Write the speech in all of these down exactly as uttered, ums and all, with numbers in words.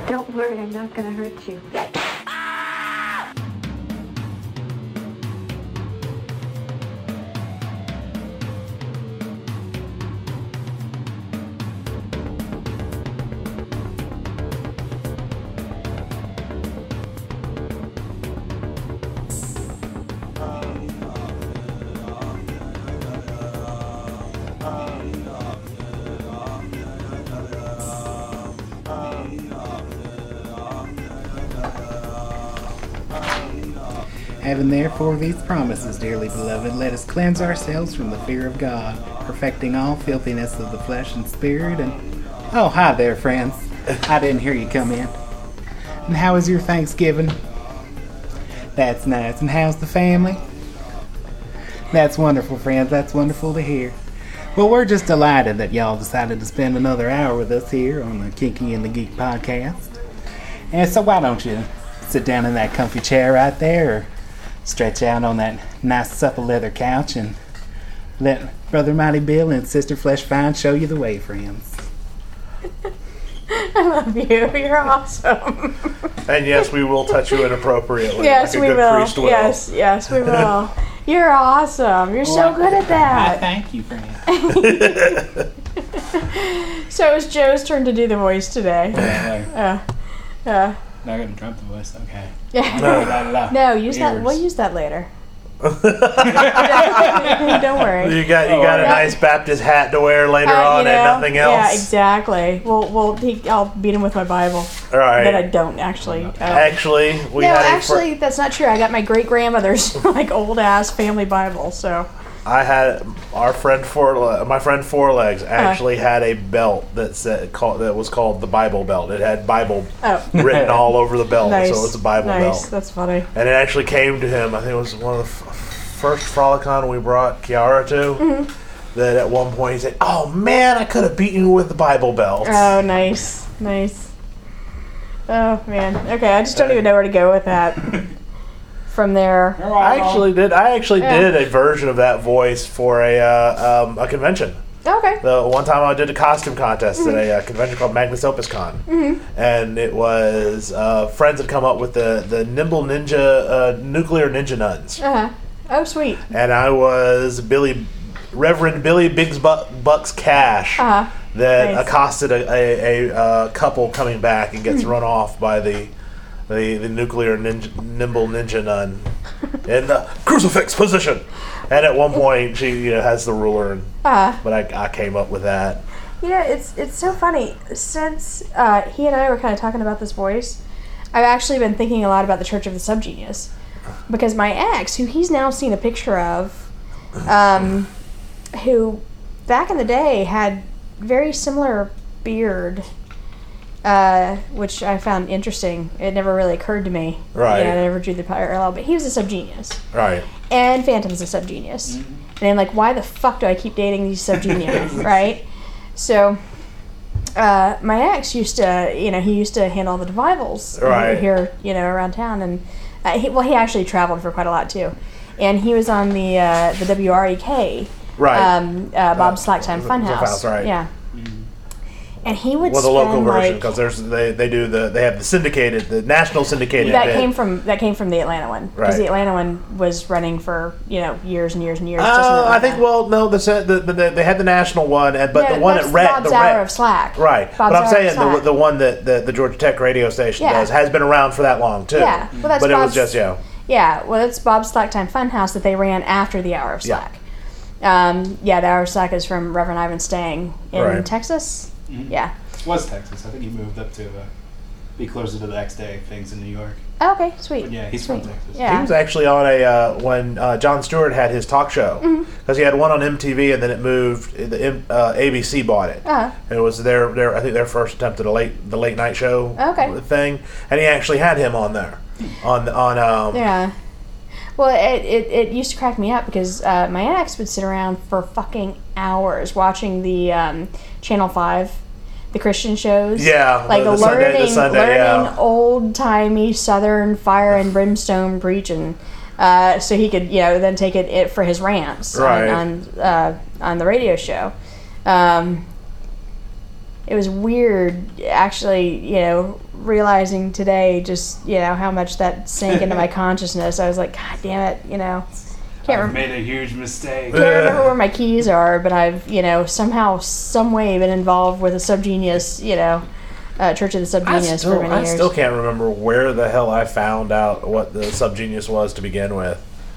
Don't worry, I'm not gonna hurt you. Having therefore these promises, dearly beloved, let us cleanse ourselves from the fear of God, perfecting all filthiness of the flesh and spirit. And oh, hi there, friends. I didn't hear you come in. And how was your Thanksgiving? That's nice. And how's the family? That's wonderful, friends. That's wonderful to hear. Well, we're just delighted that y'all decided to spend another hour with us here on the Kinky and the Geek podcast. And so why don't you sit down in that comfy chair right there, or stretch out on that nice supple leather couch and let Brother Mighty Bill and Sister Flesh Fine show you the way, friends. I love you. You're awesome. And yes, we will touch you inappropriately. Yes, like a we good will. priest will. Yes, yes, we will. You're awesome. You're so Well, good at I that. thank you, friends. So it's Joe's turn to do the voice today. Yeah, Uh, uh, not gonna Trump the voice, okay. yeah. No, No, use that. Ears. We'll use that later. Don't worry. You got you got a Oh, nice Baptist hat to wear later Uh, on you and know, nothing else. Yeah, exactly. Well, well, he, I'll beat him with my Bible. All right. That I don't actually. Uh, Actually, we no, had a fr- actually, that's not true. I got my great grandmother's like old ass family Bible. So. I had our friend Four my friend Fourlegs Uh-huh. actually had a belt that said called that was called the Bible belt. It had Bible Oh. written all over the belt, Nice. so it's a Bible nice. belt. That's funny. And it actually came to him. I think it was one of the f- first Frolicon we brought Kiara to. Mm-hmm. That at one point he said, "Oh man, I could have beaten you with the Bible belt." Oh, nice, nice. Oh man. Okay, I just don't even know where to go with that. From there. I actually did. I actually Yeah. did a version of that voice for a uh, um, a convention. Okay. The one time I did a costume contest at a uh, convention called Magnus Opus Con, Mm-hmm. and it was uh, friends had come up with the the Nimble Ninja uh, Nuclear Ninja Nuns, Uh huh. Oh, sweet. and I was Billy Reverend Billy Biggs Buck, Bucks Cash Uh huh. that Nice. accosted a, a, a uh, couple coming back and Hmm. gets run off by the. The, the nuclear ninja, nimble ninja nun in the crucifix position, and at one point she you know has the ruler, and, Uh, but I, I came up with that. you know, it's it's so funny since uh, he and I were kind of talking about this voice. I've actually been thinking a lot about the Church of the Subgenius because my ex, who he's now seen a picture of, um, who back in the day had very similar beard. Uh, which I found interesting. It never really occurred to me. Right. You know, I never drew the parallel, but he was a subgenius. Right. And Phantom's a subgenius. And I'm like, why the fuck do I keep dating these subgenius, right? So, uh, my ex used to, you know, he used to handle the devivals Right. here, you know, around town. And, uh, he, well, he actually traveled for quite a lot, too. And he was on the uh, the W R E K, Right. um, uh, Bob's Uh, Slacktime the- Funhouse. the house, right. Yeah. And he would Well, the spend local version like, because there's they, they do the they have the syndicated the national syndicated that bit. came from that came from the Atlanta one because Right. the Atlanta one was running for you know years and years and years. just in Uh, I Atlanta. think well no the, the, the, the they had the national one and but Yeah, the one that's at Red Bob's the Hour Red of Slack. right Bob's but I'm Hour of saying the, Slack. the one that the, the Georgia Tech radio station Yeah. does has been around for that long too. Yeah, well, that's but it was Bob's- just yeah Yeah, well, it's Bob's Slacktime Funhouse that they ran after the Hour of Yeah. Slack. Um, yeah, the Hour of Slack is from Reverend Ivan Stang in Right. Texas. Mhm. Yeah. Was Texas. I think he moved up to uh, be closer to the X Day things in New York. Oh, okay, sweet. But yeah, he's Sweet. from Texas. Yeah. He was actually on a uh, when uh, Jon Stewart had his talk show Mm-hmm. because he had one on M T V and then it moved. The M- uh, A B C bought it. Uh-huh. And it was their, their I think their first attempt at a late the late night show Okay. thing, and he actually had him on there on on um, Yeah. Well, it, it, it used to crack me up because uh, my ex would sit around for fucking hours watching the um, Channel five, the Christian shows. Yeah, Like the- the learning, Sunday- the Sunday, learning yeah. old-timey Southern fire and brimstone preaching. Uh, so he could, you know, then take it, it for his rants Right. on on, uh, on the radio show. Um, it was weird actually, you know, realizing today just, you know, how much that sank into my consciousness. I was like, God damn it, you know. Can't I've rem- made a huge mistake. can't remember where my keys are, but I've, you know, somehow, some way been involved with a Subgenius, you know, uh, Church of the I Subgenius still, for many I years. still can't remember where the hell I found out what the Subgenius was to begin with.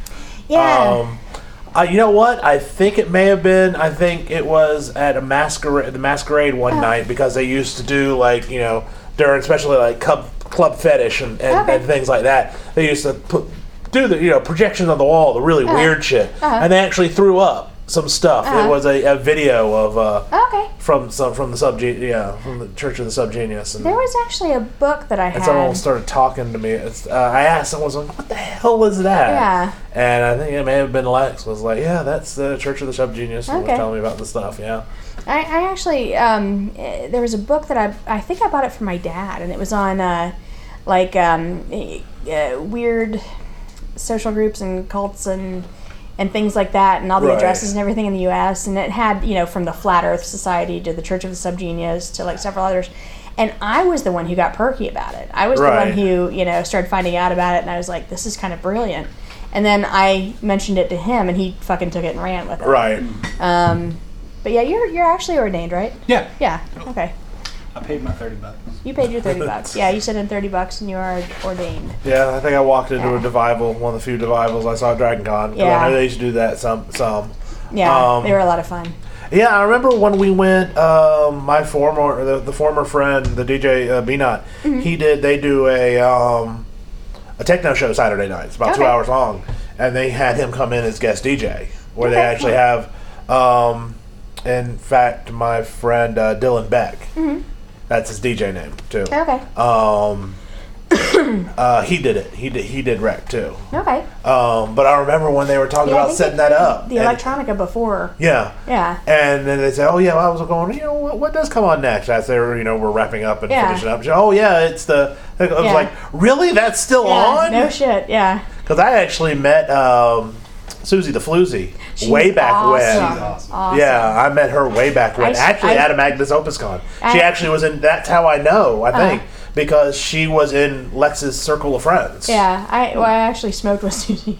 Yeah. Um, uh, you know what? I think it may have been. I think it was at a masquerade, the masquerade one Oh. night, because they used to do like you know during especially like club club fetish and, and, Okay. and things like that. They used to put do the you know projections on the wall, the really Uh-huh. weird shit, Uh-huh. and they actually threw up some stuff. Uh-huh. It was a, a video of uh, Okay. from some from the subgen yeah from the Church of the Subgenius, and, There was actually a book that I and had. someone started talking to me. It's, uh, I asked someone, I was like, "What the hell is that?" Yeah. And I think it may have been Lex was like, "Yeah, that's the Church of the Subgenius," and Okay. was telling me about the stuff. Yeah. I, I actually, um, eh, there was a book that I, I think I bought it for my dad, and it was on, uh, like, um, eh, uh, weird social groups and cults and and things like that, and all the Right. addresses and everything in the U S And it had, you know, from the Flat Earth Society to the Church of the Subgenius to like several others. And I was the one who got perky about it. I was Right. the one who, you know, started finding out about it, and I was like, this is kind of brilliant. And then I mentioned it to him, and he fucking took it and ran with it. Right. Um, but yeah, you're you're actually ordained, right? Yeah. Yeah. Okay. I paid my thirty bucks. You paid your thirty bucks. Yeah, you sent in thirty bucks, and you are ordained. Yeah, I think I walked into Yeah. a Devival, one of the few Devivals I saw at Dragon Con. 'Cause Yeah. I know they used to do that some. some. Yeah, Um, they were a lot of fun. Yeah, I remember when we went. Um, my former, the, the former friend, the D J uh, Beanot, Mm-hmm. he did. They do a um, a techno show Saturday nights, about two Okay. hours long, and they had him come in as guest D J, where they Okay. actually have. Um, in fact, my friend uh, Dylan Beck. Mm-hmm. That's his D J name too. Okay. Um, uh, he did it. He did. He did Wreck too. Okay. Um, but I remember when they were talking Yeah, I about think setting they that played up. The and- electronica before. Yeah. Yeah. And then they said, "Oh yeah," well, I was going, you know, what, what does come on next? As they were, you know, we're wrapping up and Yeah. finishing up. She, oh yeah, it's the. I was Yeah. like, really? That's still Yeah. on? No shit. Yeah. Because I actually met um, Susie the Floozy She's way back awesome. when. She's awesome. Awesome. Yeah, I met her way back when. I s- actually, I- at a Magnus Opus Con. She I- actually was in. That's how I know. I think Uh-huh. because she was in Lex's circle of friends. Yeah. I well, I actually smoked with Susie.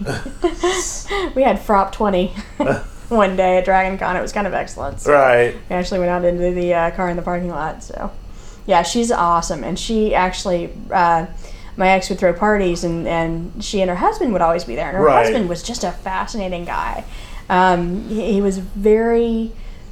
We had Frop twenty one day at Dragon Con. It was kind of excellent. So Right. we actually went out into the uh, car in the parking lot. So, yeah, she's awesome, and she actually. Uh, my ex would throw parties, and, and she and her husband would always be there. And her Right. husband was just a fascinating guy. Um, he, he was very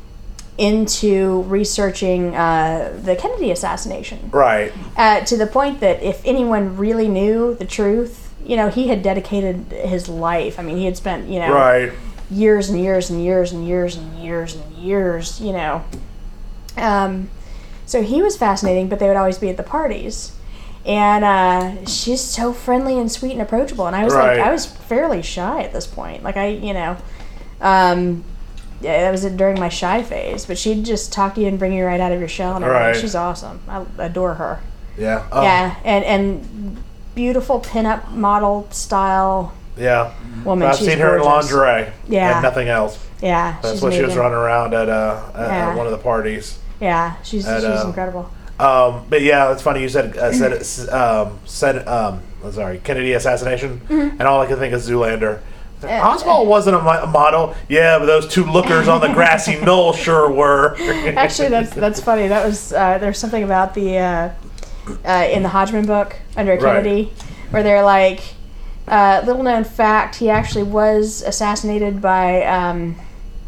into researching uh, the Kennedy assassination, Right. uh, to the point that if anyone really knew the truth, you know, he had dedicated his life. I mean, he had spent, you know, Right. years and years and years and years and years and years, you know. Um, so he was fascinating, but they would always be at the parties. And uh, she's so friendly and sweet and approachable. And I was Right. like, I was fairly shy at this point. Like, I, you know, um, yeah, that was during my shy phase. But she'd just talk to you and bring you right out of your shell. And everything. Right. She's awesome. I adore her. Yeah. Oh, Yeah, and and beautiful pinup model style Yeah. woman. I've She's seen her in gorgeous. lingerie. Yeah. And nothing else. Yeah, That's she's what she was amazing. running around at, uh, at, Yeah. at one of the parties. Yeah, she's At, she's uh, incredible. Um, but yeah, it's funny you said uh, said it, um, said um, I'm sorry, Kennedy assassination, and all I could think is Zoolander. Mm-hmm. Uh, Oswald wasn't a, mo- a model, yeah, but those two lookers on the grassy knoll sure were. Actually, that's that's funny. That was uh, there's something about the uh, uh, in the Hodgman book under Right. Kennedy, where they're like, uh, little known fact, he actually was assassinated by, um,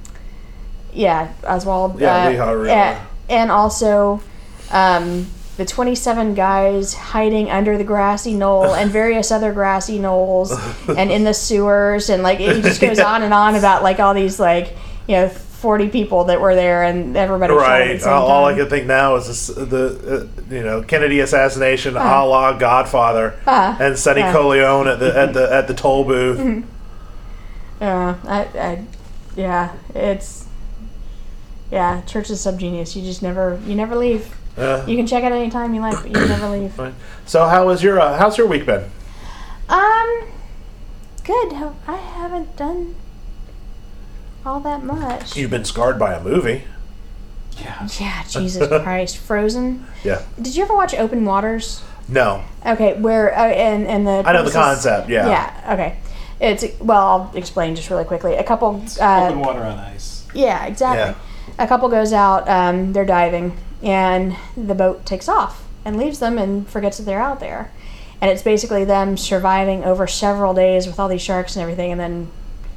yeah, Oswald. Yeah, uh, Lee Harvey. a- and also. Um, the twenty-seven guys hiding under the grassy knoll and various other grassy knolls and in the sewers, and like it just goes on and on about like all these like, you know, forty people that were there and everybody shot at the Right. same All, all I time. can think now is this, the uh, you know Kennedy assassination, Uh-huh. a la Godfather, Uh-huh. and Sonny Yeah. Corleone at the at the at the toll booth. Yeah, I, I, yeah, it's, yeah, Church of Subgenius. You just never, you never leave. Yeah. You can check it anytime you like, but you never leave. Right. So how was your uh, how's your week been? Um, good. I haven't done all that much. You've been scarred by a movie. Yeah. Yeah, Jesus Christ. Frozen. Yeah. Did you ever watch Open Waters? No. Okay, where uh, and and the I know the premises- concept, yeah. Yeah. Okay. It's well, I'll explain just really quickly. A couple. Uh, Open water on ice. Yeah, exactly. A couple goes out. Um, they're diving, and the boat takes off and leaves them and forgets that they're out there. And it's basically them surviving over several days with all these sharks and everything, and then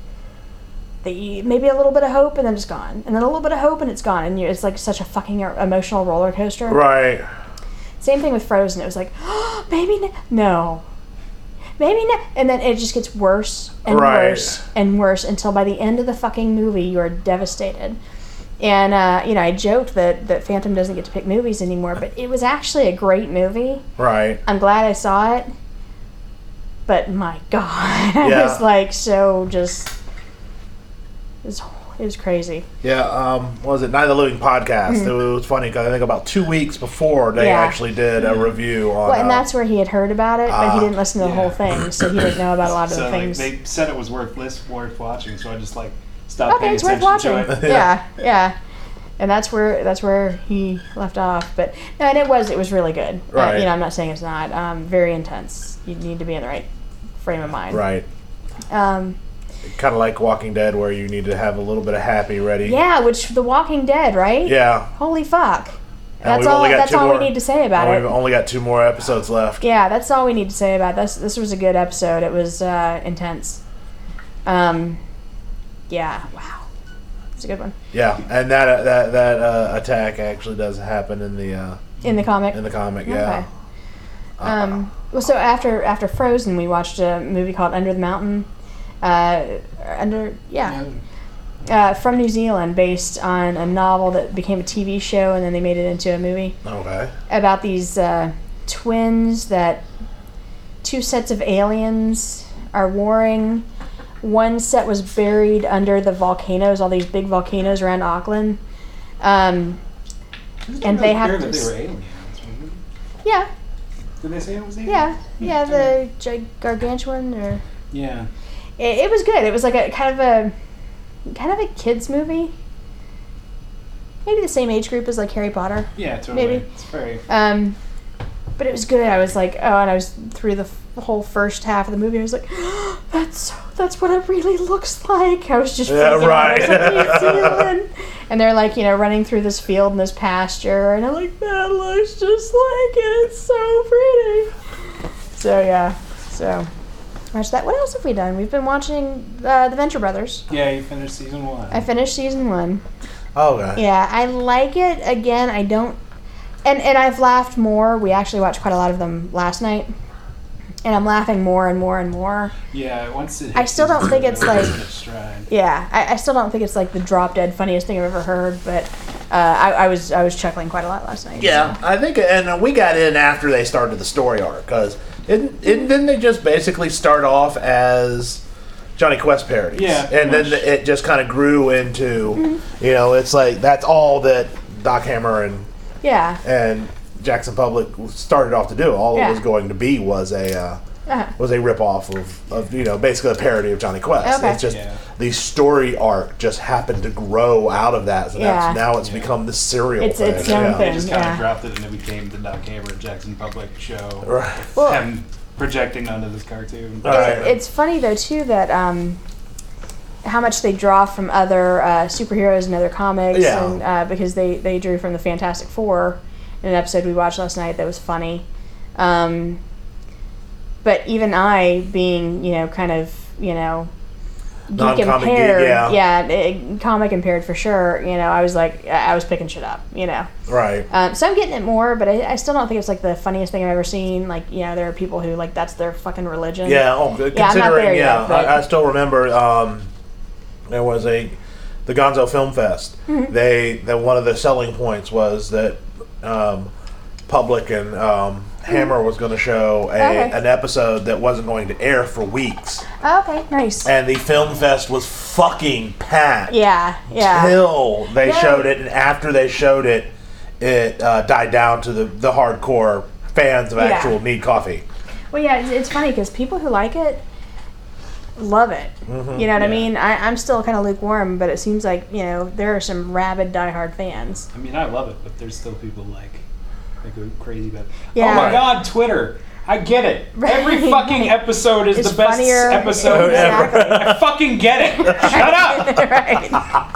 they maybe a little bit of hope, and then it's gone, and then a little bit of hope, and it's gone, and you, it's like such a fucking emotional roller coaster. Right. Same thing with Frozen. It was like, oh, maybe n- no, maybe no, and then it just gets worse and Right. worse and worse until by the end of the fucking movie you are devastated. And uh, you know, I joked that that Phantom doesn't get to pick movies anymore, but it was actually a great movie. Right. I'm glad I saw it, but my God, I Yeah. was like so just it was it was crazy. Yeah, um, what was it? Night of the Living podcast. It was funny because I think about two weeks before they Mm-hmm. Yeah. actually did a review on. Well, and uh, that's where he had heard about it, but Ah, he didn't listen to the yeah. whole thing, so he didn't know about a lot of So the like, things. they said it was worth lis- worth watching, so I just like stopped Okay, paying it's worth attention watching. to it. Yeah, yeah, and that's where that's where he left off. But no, and it was it was really good. Uh, Right. you know, I'm not saying it's not. Um, very intense. You need to be in the right frame of mind. Right. Um, Kind of like Walking Dead, where you need to have a little bit of happy ready. yeah, which The Walking Dead, right? Yeah. Holy fuck. And That's we've all. only got That's two all more- we need to say about and it. We've only got two more episodes left. Yeah, that's all we need to say about this. This was a good episode. It was uh, intense. Um, yeah. Wow. It's a good one. Yeah, and that uh, that that uh, attack actually does happen in the uh, In the comic. in the comic. Okay. Yeah. Um, well, so after after Frozen, we watched a movie called Under the Mountain. Uh, under yeah, uh, from New Zealand, based on a novel that became a T V show, and then they made it into a movie Okay. about these uh, twins that two sets of aliens are warring. One set was buried under the volcanoes, all these big volcanoes around Auckland. Um, and they have clear to that they s- were aliens. wasn't it? yeah, Did they say it was aliens? yeah, yeah. The gig- gargantuan or. Yeah. It, it was good. It was like a kind of a kind of a kids movie. Maybe the same age group as like Harry Potter. Yeah, totally. Maybe. It's very. Um, but it was good. I was like, oh, and I was through the f- whole first half of the movie. I was like, that's that's what it really looks like. I was just Yeah, freaking out. I was right. like, New Zealand. And they're like, you know, running through this field and this pasture, and I'm like, that looks just like it. It's so pretty. So yeah, so. Watch that. What else have we done? We've been watching uh, The Venture Brothers. Yeah, you finished season one. I finished season one. Okay. Yeah, I like it. Again, I don't... And, and I've laughed more. We actually watched quite a lot of them last night. And I'm laughing more and more and more. Yeah, once it. I hits still don't season think two, it's it like- hits its stride. Yeah, I, I still don't think it's like the drop-dead funniest thing I've ever heard, but uh, I, I was I was chuckling quite a lot last night. Yeah, so. I think, and we got in after they started the story arc, because it, it, didn't they just basically start off as Johnny Quest parodies? Yeah, and then pretty much. it just kind of grew into, Mm-hmm. you know, it's like that's all that Doc Hammer and Yeah. and Jackson Public started off to do. All Yeah. it was going to be was a uh, Uh-huh. was a ripoff of, of you know basically a parody of Johnny Quest. Okay. It's just Yeah. the story arc just happened to grow out of that. So Yeah. that's, now it's Yeah. become the serial It's- thing. it's its own yeah. thing. They just kind yeah. of dropped it and it became the Doc Hammer Jackson Public show. Right. Well, Him projecting onto this cartoon. All right. It- It's funny though too that um, how much they draw from other uh, superheroes and other comics, Yeah. and uh, because they they drew from the Fantastic Four in an episode we watched last night that was funny. Um, but even I, being you know kind of you know geek Non-comic geek, impaired, yeah. yeah, eh, comic impaired for sure. You know, I was like I was picking shit up. You know. Right. Um, so I'm getting it more, but I, I still don't think it's like the funniest thing I've ever seen. Like, you know, there are people who like that's their fucking religion. Yeah. Oh, good. Yeah, I'm not Considering, there yeah, yet, but- I, I still remember um, there was a the Gonzo Film Fest. Mm-hmm. They that one of the selling points was that um, Public and um, Hammer was going to show a, Okay. an episode that wasn't going to air for weeks, Oh, okay, nice. and the film fest was fucking packed. Yeah, yeah. Till they Yeah. showed it, and after they showed it, it uh, died down to the, the hardcore fans of Yeah. actual Need Coffee. Well, yeah, it's, it's funny because people who like it, love it. Mm-hmm. You know what I Yeah. mean? I, I'm still kind of lukewarm, but it seems like, you know, there are some rabid diehard fans. I mean, I love it, but there's still people like that go crazy about it. Yeah. Oh my God, Twitter! I get it. Right, Every fucking right. episode is It's the best funnier. episode Exactly. ever. I fucking get it. Shut up. Right.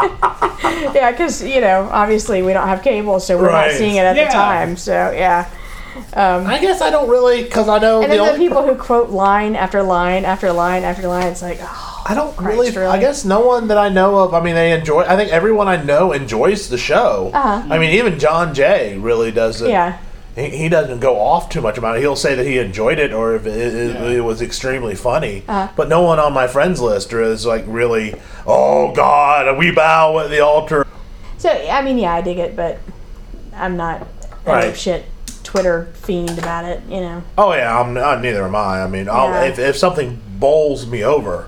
Yeah, because, you know, obviously we don't have cable, so we're Right. not seeing it at Yeah. the time. So, yeah. Um, I guess I don't really, because I know and the then the only people who quote line after line after line after line, it's like, oh, I don't Christ, really, really? I guess no one that I know of, I mean, they enjoy, I think everyone I know enjoys the show. Uh-huh. I mean, even John Jay really doesn't, yeah. he, he doesn't go off too much about it. He'll say that he enjoyed it or if it, it, Yeah. it was extremely funny. Uh-huh. But no one on my friends list is like really, oh God, we bow at the altar. So, I mean, yeah, I dig it, but I'm not a Right. shit Twitter fiend about it, you know. Oh yeah, I'm not, neither am I. I mean, I'll, Yeah. if, if something bowls me over,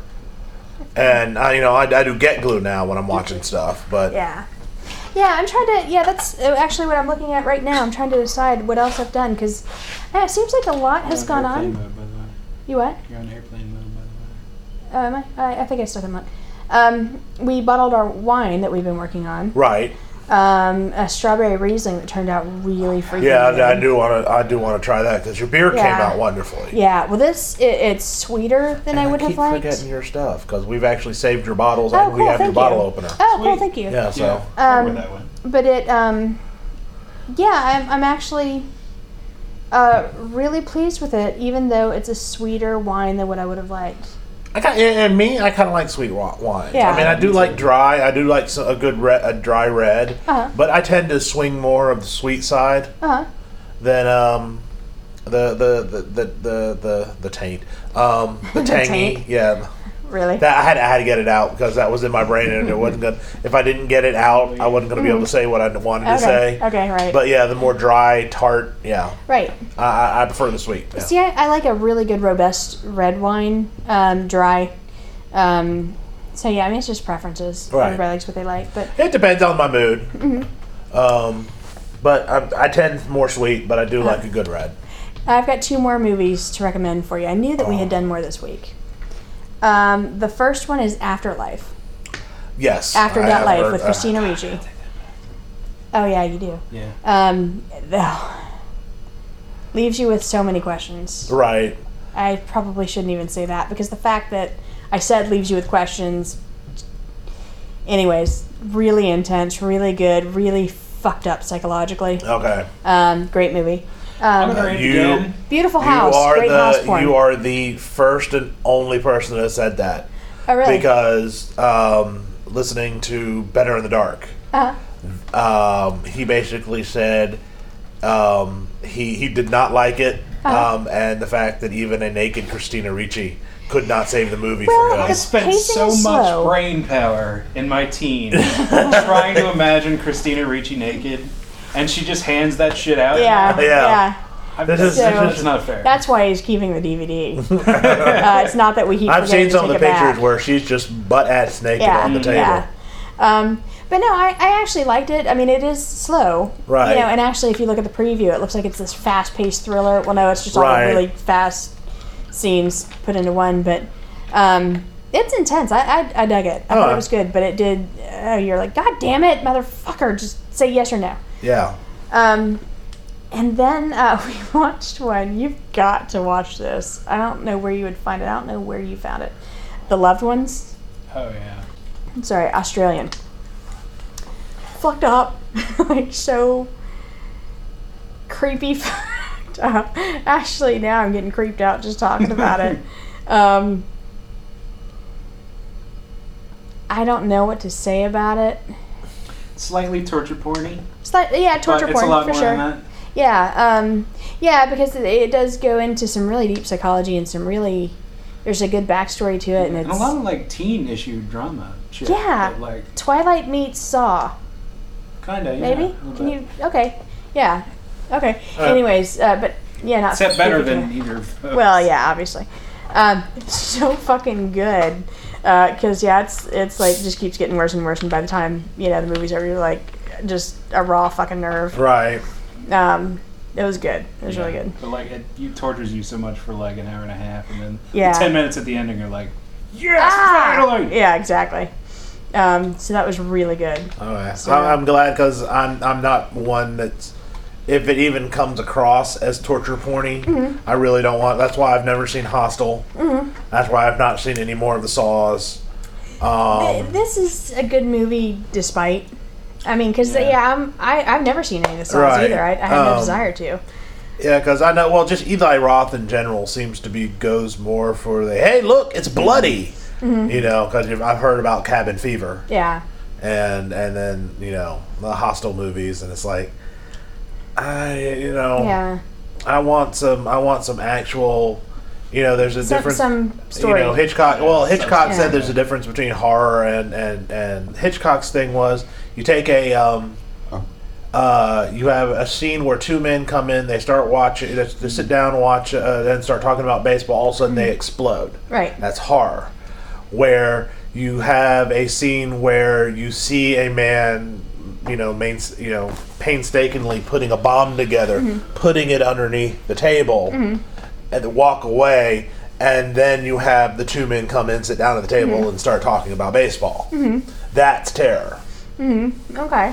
and I, you know, I, I do get glue now when I'm watching stuff, but Yeah. Yeah, I'm trying to, yeah, that's uh, actually what I'm looking at right now. I'm trying to decide what else I've done, because it seems like a lot has You're on gone airplane on. Mode, by the way. You what? You're on airplane mode, by the way. Oh, am I? I, I think I stuck in that. Um, we bottled our wine that we've been working on. right. Um, a strawberry Riesling that turned out really freaking Yeah, good. I, I do want to. I do want to try that because your beer came Yeah. out wonderfully. Yeah, well, this, it, it's sweeter than And I would keep have liked. forgetting your stuff because we've actually saved your bottles Oh, and we cool, have your thank bottle you. opener. Oh, cool, Sweet. thank you. Yeah, so Yeah, I Um, remember that one. But it, um, yeah, I'm, I'm actually uh, really pleased with it, even though it's a sweeter wine than what I would have liked. I kind and and me, I kind of like sweet wa- wines. Yeah. I mean, I do like dry. I do like so- a good re- a dry red, Uh-huh. but I tend to swing more of the sweet side Uh huh. than um the the the the the the, the taint um the tangy. taint? Yeah. Really? That I had, I had to get it out because that was in my brain and it wasn't good. If I didn't get it out, I wasn't going to be able to say what I wanted to okay. say. Okay, right. But yeah, the more dry, tart, yeah, right. I, I, I prefer the sweet. Yeah. See, I, I like a really good robust red wine, um, dry. Um, so yeah, I mean it's just preferences. Right. Everybody likes what they like, but It depends on my mood. Mm-hmm. Um, but I, I tend more sweet, but I do like a good red. I've got two more movies to recommend for you. I knew that we had done more this week. Um, the first one is Afterlife. Yes. After I That have Life heard- with uh, Christina Ricci. Oh yeah, you do. Yeah. Um, ugh. Leaves you with so many questions. Right. I probably shouldn't even say that because the fact that I said leaves you with questions. Anyways, really intense, really good, really fucked up psychologically. Okay. Um, great movie. I'm Um, gonna read it You- again. beautiful You house, are great house the porn. you are the first and only person that said that oh really? because um, listening to Better in the Dark. uh-huh. Um, he basically said um, he he did not like it, Uh-huh. um, and the fact that even a naked Christina Ricci could not save the movie Well, for I him. spent pacing so is much slow. brain power in my teens trying to imagine Christina Ricci naked, and she just hands that shit out. Yeah, Yeah. yeah. I'm, This is- So- this is not fair. That's why he's keeping the D V D. uh, it's not that we keep. I've forgetting seen to some of the take it pictures back. where she's just butt ass naked yeah, on the table. Yeah. Um, but no, I, I actually liked it. I mean, it is slow, Right. You know, and actually, if you look at the preview, it looks like it's this fast-paced thriller. Well, no, it's just all the Right. really fast scenes put into one. But um, it's intense. I, I I dug it. I thought Oh. it was good, but it did. Uh, you're like, God damn it, motherfucker! Just say yes or no. Yeah. Um, and then uh, we watched one. You've got to watch this. I don't know where you would find it. I don't know where you found it. The Loved Ones. oh yeah. Sorry, Australian. Fucked up. Like, so creepy fucked up. Actually, now I'm getting creeped out just talking about it. Um, I don't know what to say about it. Slightly torture porny. It's like, yeah, torture but it's porn a lot for more sure. than that. Yeah, um, yeah, because it, it does go into some really deep psychology and some really, there's a good backstory to it, and it's And a lot of like teen issue drama shit. Yeah. but, like Twilight meets Saw. kinda. Yeah, Maybe? a little Can bit. you? Okay. Yeah. Okay. Uh, Anyways, uh, but yeah, not Except better creepy than too. either of those. Well, yeah, obviously. Um, it's so fucking good. Because yeah, it's it's like just keeps getting worse and worse, and by the time you know the movie's over, you're like just a raw fucking nerve. Right. Um, it was good. It was Yeah. really good. But like it you tortures you so much for like an hour and a half, and then Yeah. ten minutes at the ending, you're like, Yes, Ah! finally! Yeah, exactly. Um, so that was really good. All right. So- I'm, I'm glad because I'm I'm not one that's, if it even comes across as torture porny, Mm-hmm. I really don't want. That's why I've never seen Hostel. Mm-hmm. That's why I've not seen any more of the Saws. Th- Um, this is a good movie, despite. I mean, because Yeah. yeah, I'm, I I've never seen any of the songs Right. either. I, I have no Um, desire to. yeah, because I know. Well, just Eli Roth in general seems to be goes more for the hey, look, it's bloody. Mm-hmm. You know, because I've heard about Cabin Fever Yeah. and and then you know the Hostel movies, and it's like, I you know. Yeah. I want some. I want some actual. You know, there's a Some, difference. some story. You know, Hitchcock. Well, Hitchcock Yeah. said there's a difference between horror and and and Hitchcock's thing was you take a. Um, uh, you have a scene where two men come in, they start watching, they, they sit down and watch, uh, then start talking about baseball. All of a sudden, they explode. Right. That's horror. Where you have a scene where you see a man, you know, main, you know, painstakingly putting a bomb together, putting it underneath the table, and then walk away, and then you have the two men come in, sit down at the table, and start talking about baseball. That's terror. Okay.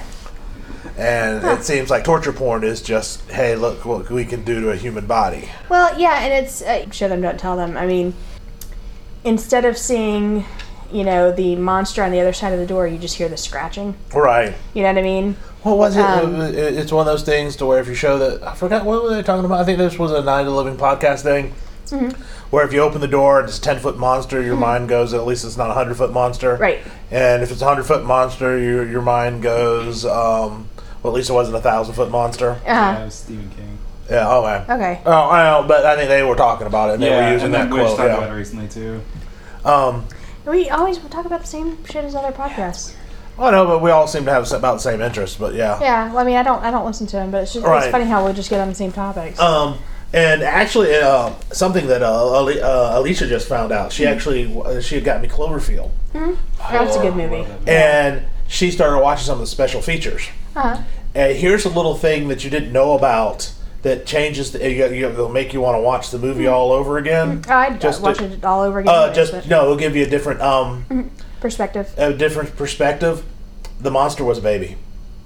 And it seems like torture porn is just, hey, look what we can do to a human body. Well, yeah, and it's uh, show them, don't tell them. I mean, instead of seeing, you know, the monster on the other side of the door, you just hear the scratching. Right. You know what I mean? What was it? Um, It- It's one of those things to where if you show that, I forgot, what were they talking about? I think this was a Night of the Living podcast thing. Mm-hmm. Where if you open the door and it's a ten-foot monster, your mind goes, at least it's not a hundred-foot monster. Right. And if it's a hundred-foot monster, your your mind goes, um, well, at least it wasn't a thousand-foot monster. Uh-huh. Yeah, it was Stephen King. Yeah, oh, man. Okay. Oh, I know, but I think they were talking about it, and they yeah, were using and then that Wish quote. talked about it Yeah. recently too. Um, We always talk about the same shit as other podcasts. I know, but we all seem to have about the same interests, but yeah. Yeah. Well, I mean, I don't, I don't listen to them, but it's just Right. it's funny how we just get on the same topics. Um, and actually, uh, something that uh, Ali- uh, Alicia just found out. She actually uh, she had got me Cloverfield, That's a good movie. and she started watching some of the special features. Uh-huh. And here's a little thing that you didn't know about that changes. The, you, you, it'll make you want to watch the movie all over again. I'd Just watch to- it all over again. Uh, anyways, just but- no, it'll give you a different um perspective. a different perspective. The monster was a baby.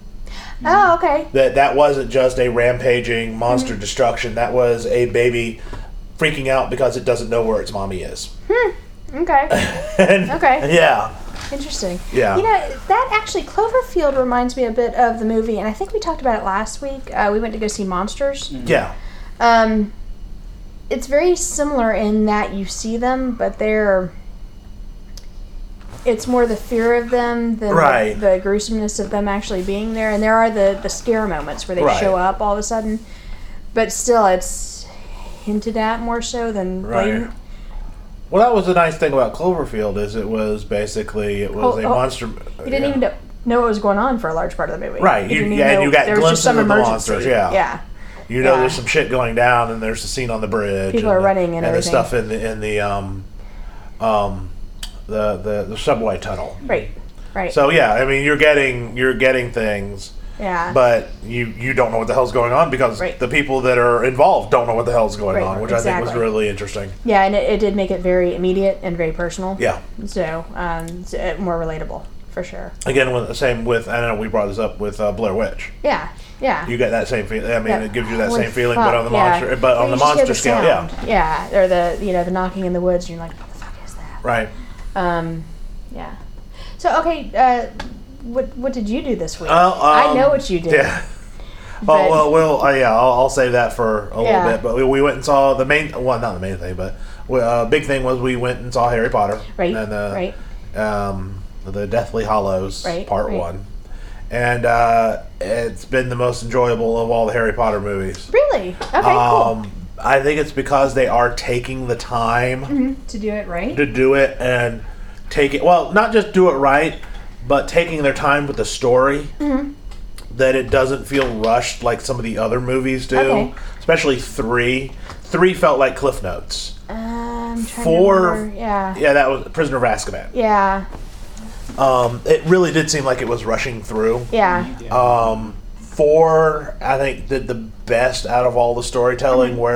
Oh, okay. That that wasn't just a rampaging monster destruction. That was a baby freaking out because it doesn't know where its mommy is. Okay. And- Okay. Yeah. Interesting. Yeah. You know, that actually, Cloverfield reminds me a bit of the movie, and I think we talked about it last week. Uh, we went to go see Monsters. Yeah. Um, it's very similar in that you see them, but they're. It's more the fear of them than Right. the, the gruesomeness of them actually being there. And there are the, the scare moments where they Right. show up all of a sudden. But still, it's hinted at more so than blatant. Right. Well, that was the nice thing about Cloverfield is it was basically it was Oh, a oh. monster. You didn't yeah. even know, know what was going on for a large part of the movie. Right, You you- didn't yeah, even and know you got there was just glimpses some of the emergency. monsters, yeah. Yeah. You know, Yeah. there's some shit going down, and there's the scene on the bridge. People and are the- running and the everything. stuff in the in the um um the the, the subway tunnel. Right. Right. So yeah, I mean, you're getting you're getting things. yeah. But you, you don't know what the hell's going on because Right. the people that are involved don't know what the hell's going Right, on, which I think was exactly. really interesting. yeah, and it, it did make it very immediate and very personal. Yeah. So, um, it's, uh, more relatable for sure. Again, with the same with I know we brought this up with uh, Blair Witch. Yeah. Yeah. You get that same feeling. I mean, Yeah. it gives you that Holy same feeling, fuck, but on the yeah. monster, but Well, on you the just hear monster the scale, yeah, sound. Yeah. Or the you know the knocking in the woods, and you're like, what the fuck is that? right. Um, yeah. So okay, uh, what what did you do this week? Uh, um, I know what you did. Yeah. but- Oh well, we'll uh, yeah, I'll, I'll save that for a Yeah. little bit. But we, we went and saw the main, well, not the main thing, but we, uh, big thing was we went and saw Harry Potter, Right, And uh, right. um, the Deathly Hallows, Right, part right. one, and uh, it's been the most enjoyable of all the Harry Potter movies. Really? Okay. Um, I think it's because they are taking the time cool. To do it right. to do it and take it. Well, not just do it right, but taking their time with the story. Mm-hmm. That it doesn't feel rushed like some of the other movies do. Okay. Especially three. Three felt like Cliff Notes. Um, trying to Four. remember. Yeah. Yeah, that was Prisoner of Azkaban. Yeah. Um, it really did seem like it was rushing through. Yeah. Um, four, I think, did the best out of all the storytelling, Mm-hmm. where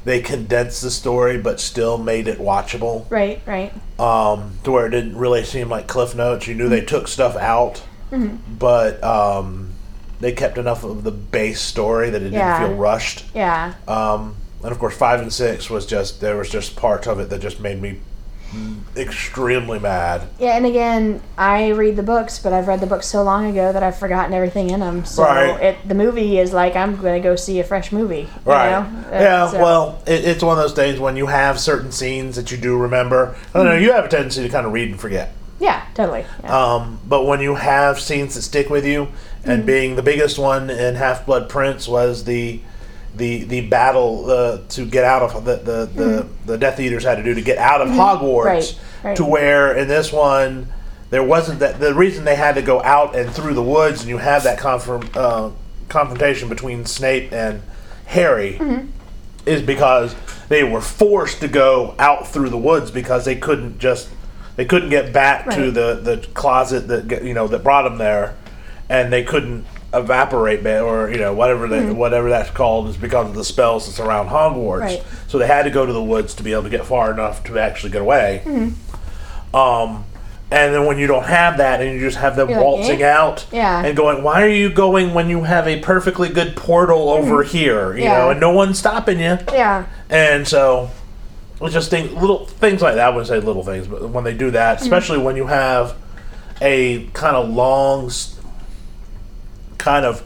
they condensed the story but still made it watchable. Right, right. Um, to where it didn't really seem like Cliff Notes. You knew they took stuff out, Mm-hmm. but um, they kept enough of the base story that it didn't Yeah. feel rushed. Yeah. Um, and of course, five and six was just there was just parts of it that just made me extremely mad. Yeah, and again, I read the books, but I've read the books so long ago that I've forgotten everything in them. So Right. it, the movie is like, I'm going to go see a fresh movie. You Right. know? Yeah, So- well, it, it's one of those things when you have certain scenes that you do remember. I don't know, you have a tendency to kind of read and forget. Yeah, totally. Yeah. Um, but when you have scenes that stick with you, and Mm-hmm. being the biggest one in Half Blood Prince was the the the battle uh, to get out of the the, the the Death Eaters had to do to get out of Hogwarts, Mm-hmm. Right, right. to where in this one there wasn't that the reason they had to go out and through the woods, and you have that confront, uh, confrontation between Snape and Harry Mm-hmm. is because they were forced to go out through the woods because they couldn't just they couldn't get back to Right. the, the closet that get- you know that brought them there, and they couldn't evaporate ba- or you know whatever they, whatever that's called is because of the spells that surround Hogwarts. Right. So they had to go to the woods to be able to get far enough to actually get away. Um, and then when you don't have that and you just have them You're like, waltzing eh? out Yeah. and going, why are you going when you have a perfectly good portal over here? You Yeah. know, and no one's stopping you. yeah. And so, it's just think, little things like that. I wouldn't say little things, but when they do that, especially when you have a kind of long, s- kind of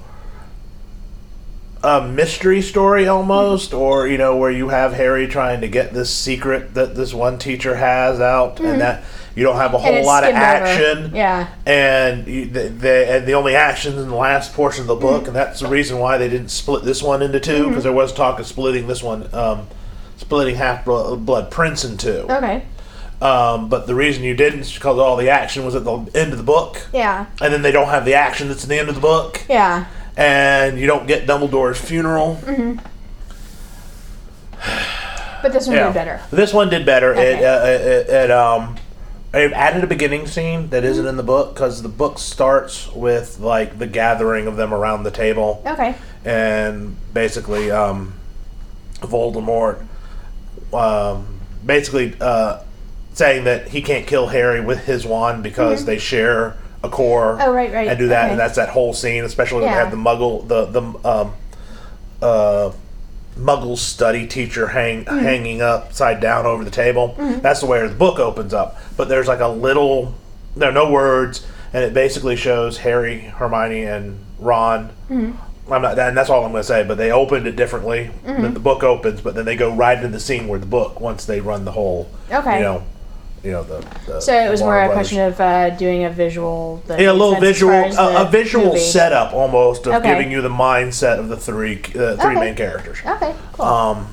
a mystery story almost, or you know, where you have Harry trying to get this secret that this one teacher has out, and that you don't have a And whole it's lot of skimmed over. action. Yeah. And you, the, the and the only action's in the last portion of the book, and that's the reason why they didn't split this one into two, because there was talk of splitting this one, um, splitting Half Blood Prince in two. Okay. Um, but the reason you didn't is because all the action was at the end of the book, Yeah. and then they don't have the action that's at the end of the book, Yeah. and you don't get Dumbledore's funeral. But this one Yeah. did better. This one did better. It, Okay. uh, it, it um, it added a beginning scene that isn't in the book because the book starts with like the gathering of them around the table, Okay. and basically um, Voldemort um, basically uh, saying that he can't kill Harry with his wand because they share a core. Oh, right, right. And do that, Okay. and that's that whole scene, especially when they Yeah. have the Muggle, the the um, uh, Muggle study teacher hang Mm-hmm. hanging upside down over the table. That's the way the book opens up. But there's like a little, there are no words, and it basically shows Harry, Hermione, and Ron. Mm-hmm. I'm not, and that's all I'm going to say. But they opened it differently. Mm-hmm. The, the book opens, but then they go right into the scene where the book once they run the whole. Okay. You know, you know the. the So it was the more Warner a Brothers. question of uh, doing a visual. That Yeah, a made little sense as visual, far as a, a the visual movie. setup almost of Okay. giving you the mindset of the three, uh, three Okay. main characters. Okay. Cool. Um,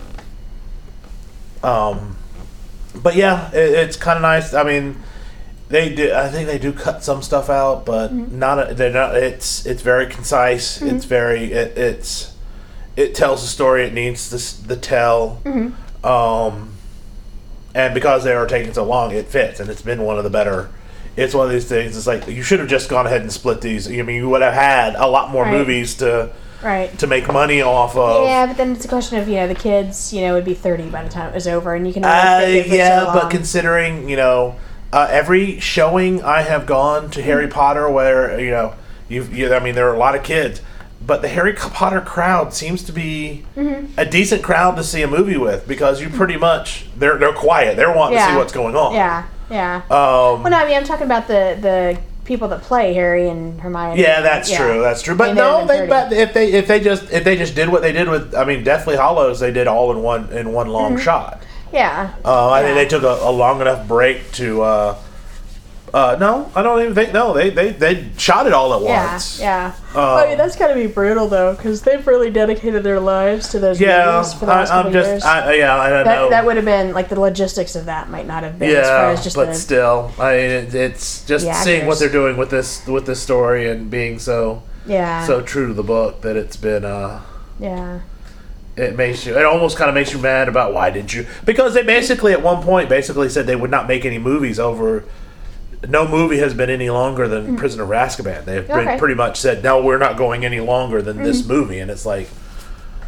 um, but yeah, it, it's kind of nice. I mean, they do. I think they do cut some stuff out, but Mm-hmm. not. A, they're not. It's it's very concise. It's very. It, it's it tells the story it needs to s- to tell. Mm-hmm. Um, and because they are taking so long, it fits, and it's been one of the better. It's one of these things. It's like you should have just gone ahead and split these. I mean, you would have had a lot more Right. movies to right. to make money off of. Yeah, but then it's a question of, you know, the kids, you know, would be thirty by the time it was over, and you can only Uh, fit it for yeah, so but long. considering, you know, uh, every showing I have gone to Harry Potter where, you know, you've, you, I mean, there are a lot of kids, but the Harry Potter crowd seems to be Mm-hmm. a decent crowd to see a movie with because you pretty much, they're, they're quiet. They're wanting to see Yeah. what's going on. Yeah, yeah. Um, Well, no, I mean, I'm talking about the, the people that play Harry and Hermione. yeah, that's Yeah. true. That's true. I But mean, no, they've they, been but if they if they just if they just did what they did with, I mean, Deathly Hollows, they did all in one in one long shot. Yeah. Uh, I think Mm-hmm. Yeah. they took a, a long enough break to. Uh, uh, no, I don't even think. No, they they, they shot it all at Yeah, once. yeah. Um, I mean, that's got to be brutal, though, because they've really dedicated their lives to those Yeah, movies for the last I, couple I'm just. years. I, yeah, I don't know. that, that would have been, like, the logistics of that might not have been as far yeah, as just but the... still, I mean, it, it's just The seeing what actors. they're doing with this with this story and being so yeah. so true to the book that it's been. Uh, yeah. It makes you. It almost kind of makes you mad about why did you? Because they basically at one point basically said they would not make any movies over. No movie has been any longer than Prisoner of Azkaban. They've pre- Okay. pretty much said no, we're not going any longer than this movie, and it's like,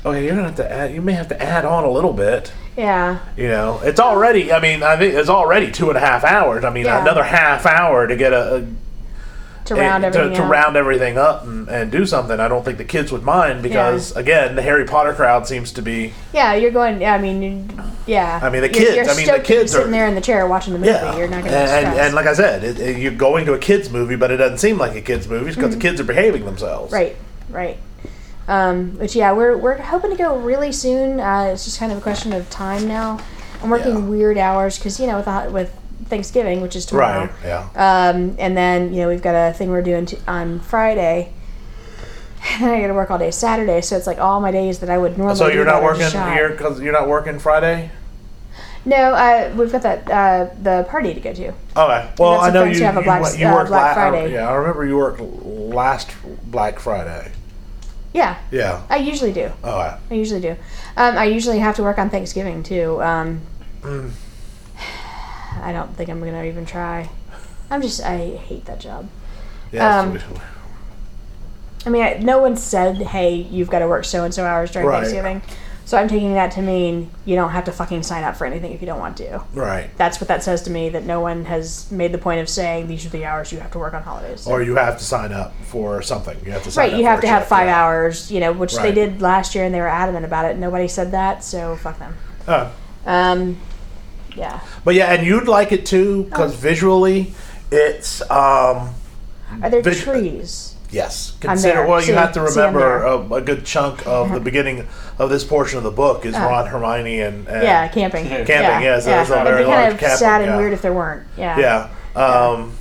okay, you're gonna have to add. You may have to add on a little bit. Yeah. You know, it's already. I mean, I think it's already two and a half hours. I mean, Yeah. another half hour to get a, a To round to, everything to out. round everything up and, and do something. I don't think the kids would mind because again, the Harry Potter crowd seems to be. Yeah, you're going. Yeah, I mean, you- yeah. I mean, the You're- kids- You're I mean, the stoked to be kids are- sitting there in the chair watching the movie. Yeah, You're not going and, to be and, stressed. and like I said, it, it- you're going to a kids movie, but it doesn't seem like a kids movie because the kids are behaving themselves. Right, right. Um, but yeah, we're we're hoping to go really soon. Uh, it's just kind of a question of time now. I'm working Yeah. weird hours because you know with the, with Thanksgiving, which is tomorrow. Right. Yeah. Um, and then you know we've got a thing we're doing t- on Friday. And I got to work all day Saturday, so it's like all my days that I would normally. So do you're that not are working. just shot. You're because you're not working Friday. No, uh, we've got that uh, the party to go to. Okay. Well, got I some know friends you. who have a you, Black- went- you uh, worked Black la- I- Friday. yeah, I remember you worked last Black Friday. Yeah, Yeah. I usually do. All right. I usually do. Um, I usually have to work on Thanksgiving too. Um, Mm. I don't think I'm gonna even try. I'm just I hate that job. Yeah. Um, I mean, I, no one said, "Hey, you've got to work so and so hours during Right. Thanksgiving," so I'm taking that to mean you don't have to fucking sign up for anything if you don't want to. right. That's what that says to me. That no one has made the point of saying these are the hours you have to work on holidays. Or you have to sign up for something. You have to sign Right, up you for have a to have shift, five yeah. hours, you know, which they Right. did last year, and they were adamant about it. Nobody said that, so fuck them. Uh, Um, yeah. but yeah, and you'd like it too Oh. because visually, it's um Are there vis- trees? yes. I'm Consider there. well, you See- have to see, I'm remember there. a, a good chunk of the beginning of this portion of the book is Uh. Ron, Hermione, and, and Yeah, camping. Camping, yeah, yeah, so yeah. it's a It'd very be kind large of camping, sad and yeah. weird if there weren't. Yeah. Yeah. Um,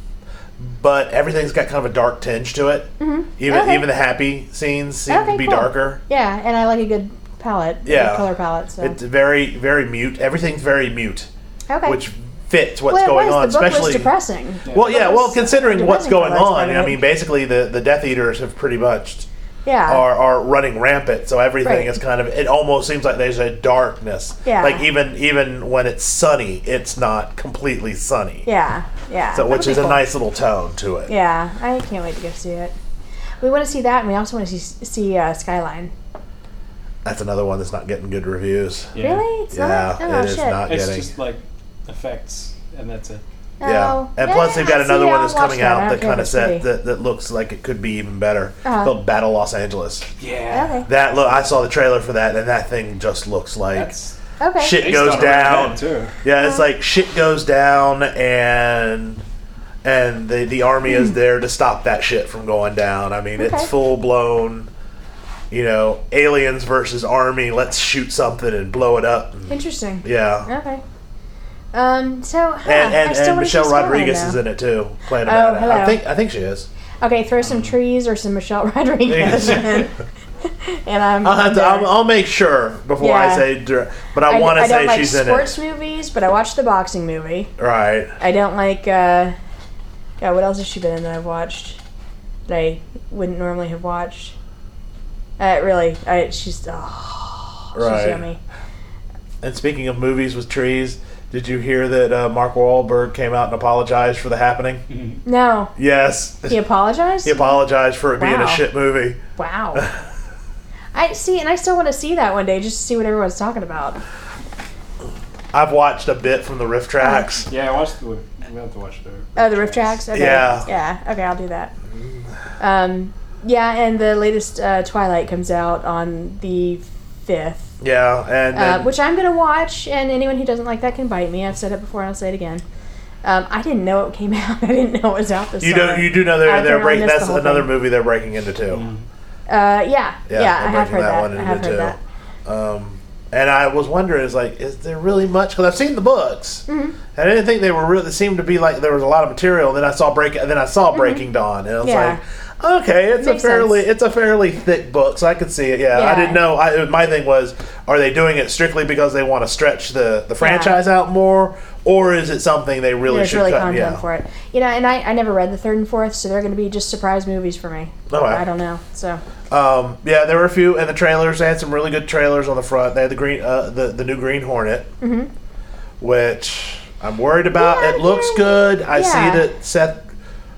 but everything's got kind of a dark tinge to it. Mm-hmm. Even Okay. even the happy scenes seem Okay, to be cool. darker. Yeah, and I like a good palette. a Yeah. good color palette. So. It's very very mute. Everything's very mute, okay. which fits what's well, it going was. on. The book was Especially depressing. well, yeah. It Well, was considering what's depressing for going the most part on, of I it. mean, basically the the Death Eaters have pretty much Yeah. are are running rampant. So everything Right. is kind of. It almost seems like there's a darkness. Yeah. Like even even when it's sunny, it's not completely sunny. Yeah. Yeah. So That which would be is a cool. nice little tone to it. Yeah, I can't wait to go see it. We want to see that, and we also want to see, see uh, Skyline. That's another one that's not getting good reviews. Yeah. Really? It's Yeah, not? Oh, it is shit. not It's getting. just like effects, and that's it. Yeah, Oh, and plus they've got yeah, another see, one I'll that's watch coming that. I out don't that care kind if of it's set pretty. that, that looks like it could be even better. Uh-huh. Called Battle Los Angeles. Yeah. Okay. That look, I saw the trailer for that, and that thing just looks like That's Okay. shit based goes on a real down. event, too. Yeah, it's like shit goes down, and and the the army is there to stop that shit from going down. I mean, Hmm. Okay. it's full blown. You know, aliens versus army. Let's shoot something and blow it up. Interesting. Yeah. Okay. Um. So. Huh, And, I and, still and wanna see Michelle Skyline, Rodriguez though. is in it too, playing a Oh, badass. hello. I think I think she is. Okay, throw some trees or some Michelle Rodriguez in, and I'm. I'll, have I'm to, there. I'll, I'll make sure before I Yeah. say, dir- but I, want to I say don't like she's in sports it. movies, but I watched the boxing movie. Right. I don't like. uh Yeah, what else has she been in that I've watched that I wouldn't normally have watched? Uh, really, I she's oh, she's Right. yummy. And speaking of movies with trees, did you hear that uh, Mark Wahlberg came out and apologized for The Happening? No, Yes. he apologized. He apologized for it being a Wow. shit movie. Wow. I see, and I still want to see that one day just to see what everyone's talking about. I've watched a bit from the riff tracks. Yeah, I watched the. We have to watch the. Oh, the riff tracks. Okay. Yeah. Yeah. Okay, I'll do that. Um, yeah, and the latest uh, Twilight comes out on the fifth. Yeah, and, Uh, and which I'm gonna watch, and anyone who doesn't like that can bite me. I've said it before, and I'll say it again. Um, I didn't know it came out. I didn't know it was out this you summer. do you do know they're I they're apparently breaking. missed the That's whole another thing. movie they're breaking into too. Uh, yeah, yeah, Yeah, I they're have breaking heard that. one I into have heard two. that. Um, and I was wondering, is like, is there really much? Because I've seen the books, Mm-hmm. and I didn't think they were really. It seemed to be like there was a lot of material. Then I saw break. Then I saw Breaking Dawn, and I was Mm-hmm. Yeah. like, okay, it's Makes a fairly sense. it's a fairly thick book, so I could see it. Yeah, I Yeah. didn't know. I, my thing was, are they doing it strictly because they want to stretch the the franchise out more, or is it something they really There's should really cut? content Yeah. for it. You know, and I, I never read the third and fourth, so they're going to be just surprise movies for me. Oh, wow. I don't know. So Um, yeah, there were a few, and the trailers. They had some really good trailers on the front. They had the green, uh, the the new Green Hornet, which I'm worried about. Mm-hmm. Yeah, it looks yeah. good. I Yeah. see that Seth,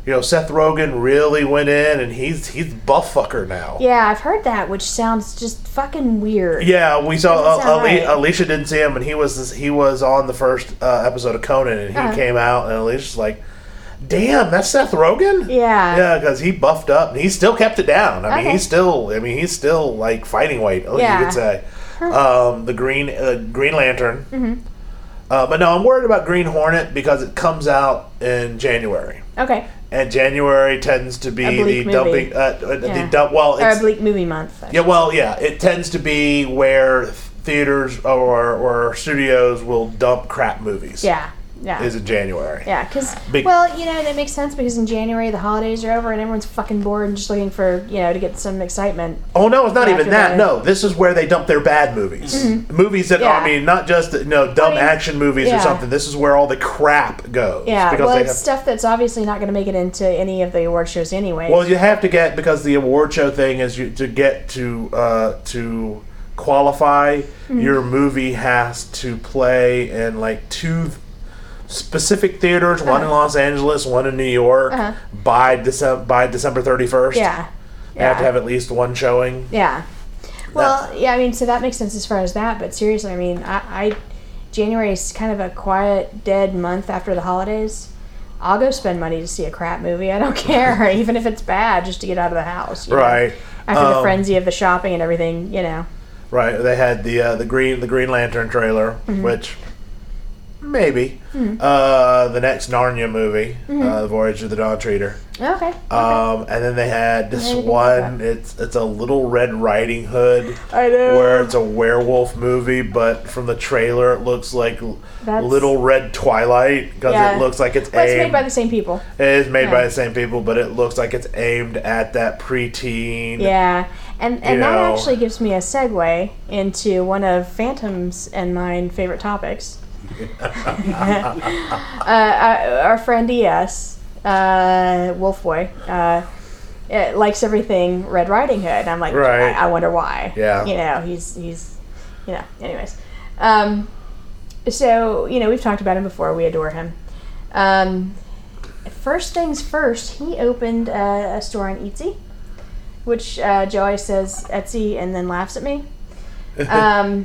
you know, Seth Rogen really went in, and he's he's buff fucker now. Yeah, I've heard that, which sounds just fucking weird. Yeah, we saw Doesn't uh, sound Ali- right. Alicia didn't see him, and he was he was on the first uh, episode of Conan, and he Uh-huh. came out, and Alicia's like, "Damn, that's Seth Rogen." Yeah. yeah, because he buffed up, and he still kept it down. I mean, Okay. he's still, I mean, he's still like fighting weight. Yeah. You could say. Um, the Green uh, Green Lantern. Mm-hmm. Uh, but no, I'm worried about Green Hornet because it comes out in January. Okay. And January tends to be A the bleak movie. dumping. Uh, uh, Yeah. the dump. Well, Or a it's, bleak movie month. yeah. Well, yeah. It tends to be where theaters or or studios will dump crap movies. Yeah. Yeah. Is in January. Yeah, because, Big- well, you know, that makes sense because in January the holidays are over and everyone's fucking bored and just looking for, you know, to get some excitement. Oh no, it's not After even that. that. No, this is where they dump their bad movies. Movies that Yeah. I mean, not just you know dumb I mean, action movies or yeah. something. This is where all the crap goes. Yeah, because well, they it's have, stuff that's obviously not going to make it into any of the award shows anyway. well, you have to get because the award show thing is you to get to uh, to qualify. Mm-hmm. Your movie has to play in like two specific theaters, one in Uh-huh. Los Angeles, one in New York, Uh-huh. by December by December thirty first. yeah. You have to have at least one showing. Yeah. Well, yeah, I mean, so that makes sense as far as that, but seriously, I mean, I, I January is kind of a quiet, dead month after the holidays. I'll go spend money to see a crap movie. I don't care, even if it's bad, just to get out of the house. you know? Right. After the Um, frenzy of the shopping and everything, you know. Right, they had the uh, the green the Green Lantern trailer, Mm-hmm. which maybe uh, the next Narnia movie, Mm-hmm. uh, The Voyage of the Dawn Treader, Okay. um, and then they had this I didn't think one. of that. It's it's a Little Red Riding Hood, I know. where it's a werewolf movie, but from the trailer it looks like L- That's- Little Red Twilight because Yeah. it looks like it's Well, it's aimed. made by the same people. it is made by Yeah. the same people, but it looks like it's aimed at that preteen. Yeah, and and You that know. actually gives me a segue into one of Phantom's and mine favorite topics. uh, our, our friend E S, uh, Wolf Boy, uh, uh, likes everything Red Riding Hood. I'm like, Right. I, I wonder why. Yeah. You know, he's he's, you know. Anyways, um, so you know we've talked about him before. We adore him. Um, first things first, he opened a, a store on Etsy, which uh, Joe always says Etsy and then laughs at me. Um,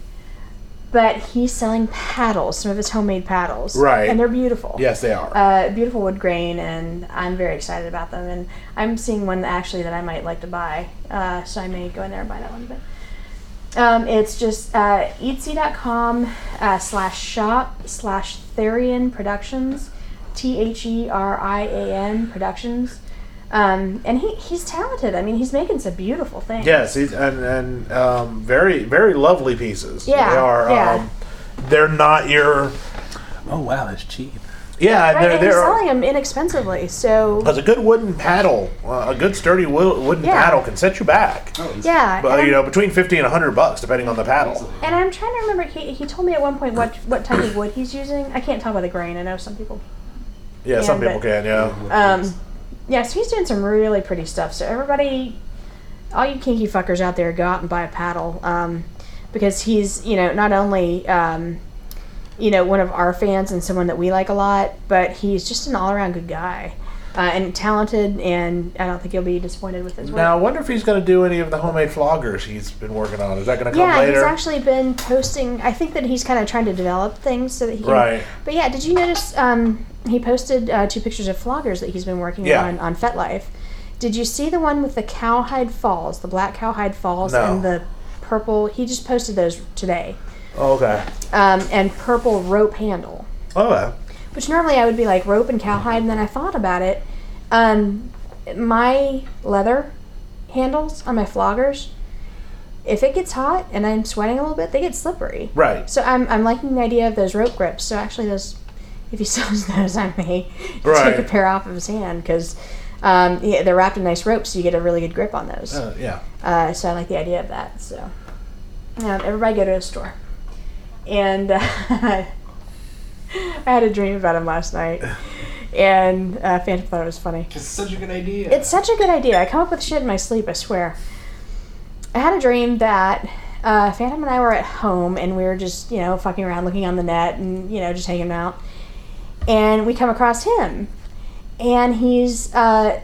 but he's selling paddles, some of his homemade paddles. Right. And they're beautiful. Yes, they are. Uh, beautiful wood grain, and I'm very excited about them. And I'm seeing one actually that I might like to buy, uh, so I may go in there and buy that one. But um, it's just uh, Etsy.com uh, slash shop slash Therian Productions, T H E R I A N Productions. Um, and he, he's talented. I mean, he's making some beautiful things. Yes, he's, and and um, very very lovely pieces. Yeah, they are. yeah. Um, they're not your. Oh wow, that's cheap. Yeah, Right, they're and he's they're. selling them inexpensively. So Because a good wooden paddle, uh, a good sturdy wo- wooden Yeah. paddle can set you back. Oh, it's- yeah, But and you I'm- know, between fifty and a hundred bucks, depending on the paddle. And I'm trying to remember. He, he told me at one point what what type of wood he's using. I can't tell by the grain. I know some people. Yeah, some Yeah, people but- can. Yeah. Um, yeah, so he's doing some really pretty stuff. So everybody, all you kinky fuckers out there, go out and buy a paddle. Um, because he's, you know, not only, um, you know, one of our fans and someone that we like a lot, but he's just an all-around good guy. Uh, and talented, and I don't think you'll be disappointed with his work. Now, I wonder if he's going to do any of the homemade floggers he's been working on. Is that going to come Yeah, later? he's actually been posting. I think that he's kind of trying to develop things so that he can. Right. But yeah, did you notice um, he posted uh, two pictures of floggers that he's been working Yeah. on on FetLife? Did you see the one with the cowhide falls, the black cowhide falls, No. and the purple? He just posted those today. Oh, okay. Um, and purple rope handle, Oh, yeah. which normally I would be like rope and cowhide, and then I thought about it. Um, my leather handles on my floggers, if it gets hot and I'm sweating a little bit, they get slippery. Right. So I'm, I'm liking the idea of those rope grips. So actually, those, if he sells those, I may Right. take a pair off of his hand because um, yeah, they're wrapped in nice ropes, so you get a really good grip on those. Uh, yeah. Uh, so I like the idea of that. So um, everybody go to a store. And uh, I had a dream about him last night, and uh, Phantom thought it was funny. It's such a good idea. It's such a good idea. I come up with shit in my sleep, I swear. I had a dream that uh, Phantom and I were at home, and we were just, you know, fucking around, looking on the net, and, you know, just hanging out. And we come across him. and he's uh,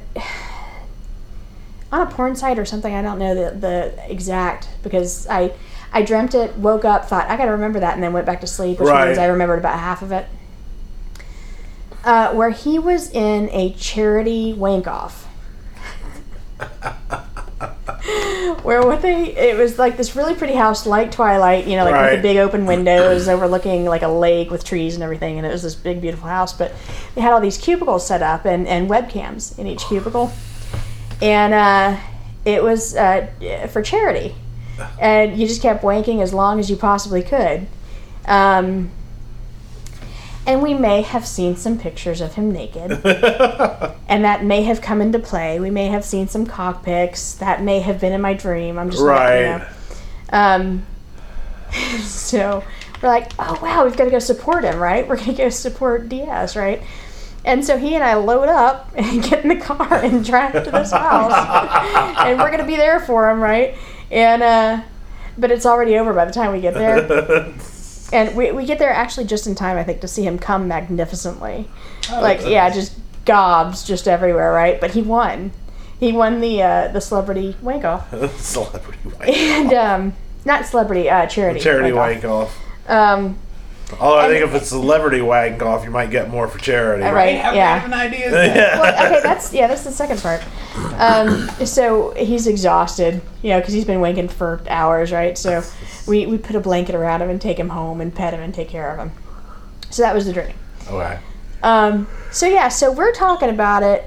on a porn site or something. I don't know the the exact, because I I dreamt it, woke up, thought I got to remember that, and then went back to sleep, which Right. means I remembered about half of it. Uh, where he was in a charity wank off. Where what they it was like this really pretty house like Twilight, you know, like with Right. the big open windows overlooking like a lake with trees and everything, and it was this big beautiful house, but they had all these cubicles set up and, and webcams in each cubicle, and uh, it was uh, for charity, and you just kept wanking as long as you possibly could. Um, and we may have seen some pictures of him naked. And that may have come into play. We may have seen some cock pics. That may have been in my dream. I'm just letting you Right. know. Um, so we're like, oh, wow, we've got to go support him, right? We're going to go support Diaz, right? And so he and I load up and get in the car and drive to this house. And we're going to be there for him, right? And, uh, but it's already over by the time we get there. And we, we get there actually just in time, I think, to see him come magnificently. Like, yeah, just gobs just everywhere, right? But he won. He won the uh, the celebrity wank off. Celebrity wank And, um, not celebrity, uh, charity. Charity wank wank off. off. Um, Although I And- think if it's celebrity wank off, you might get more for charity. Right. How yeah. bad of an idea is that? Yeah. well, okay, that's, yeah, that's the second part. Um, so he's exhausted, you know, because he's been wanking for hours, right? So we, we put a blanket around him and take him home and pet him and take care of him. So that was the dream. Okay. Um, so yeah, so we're talking about it.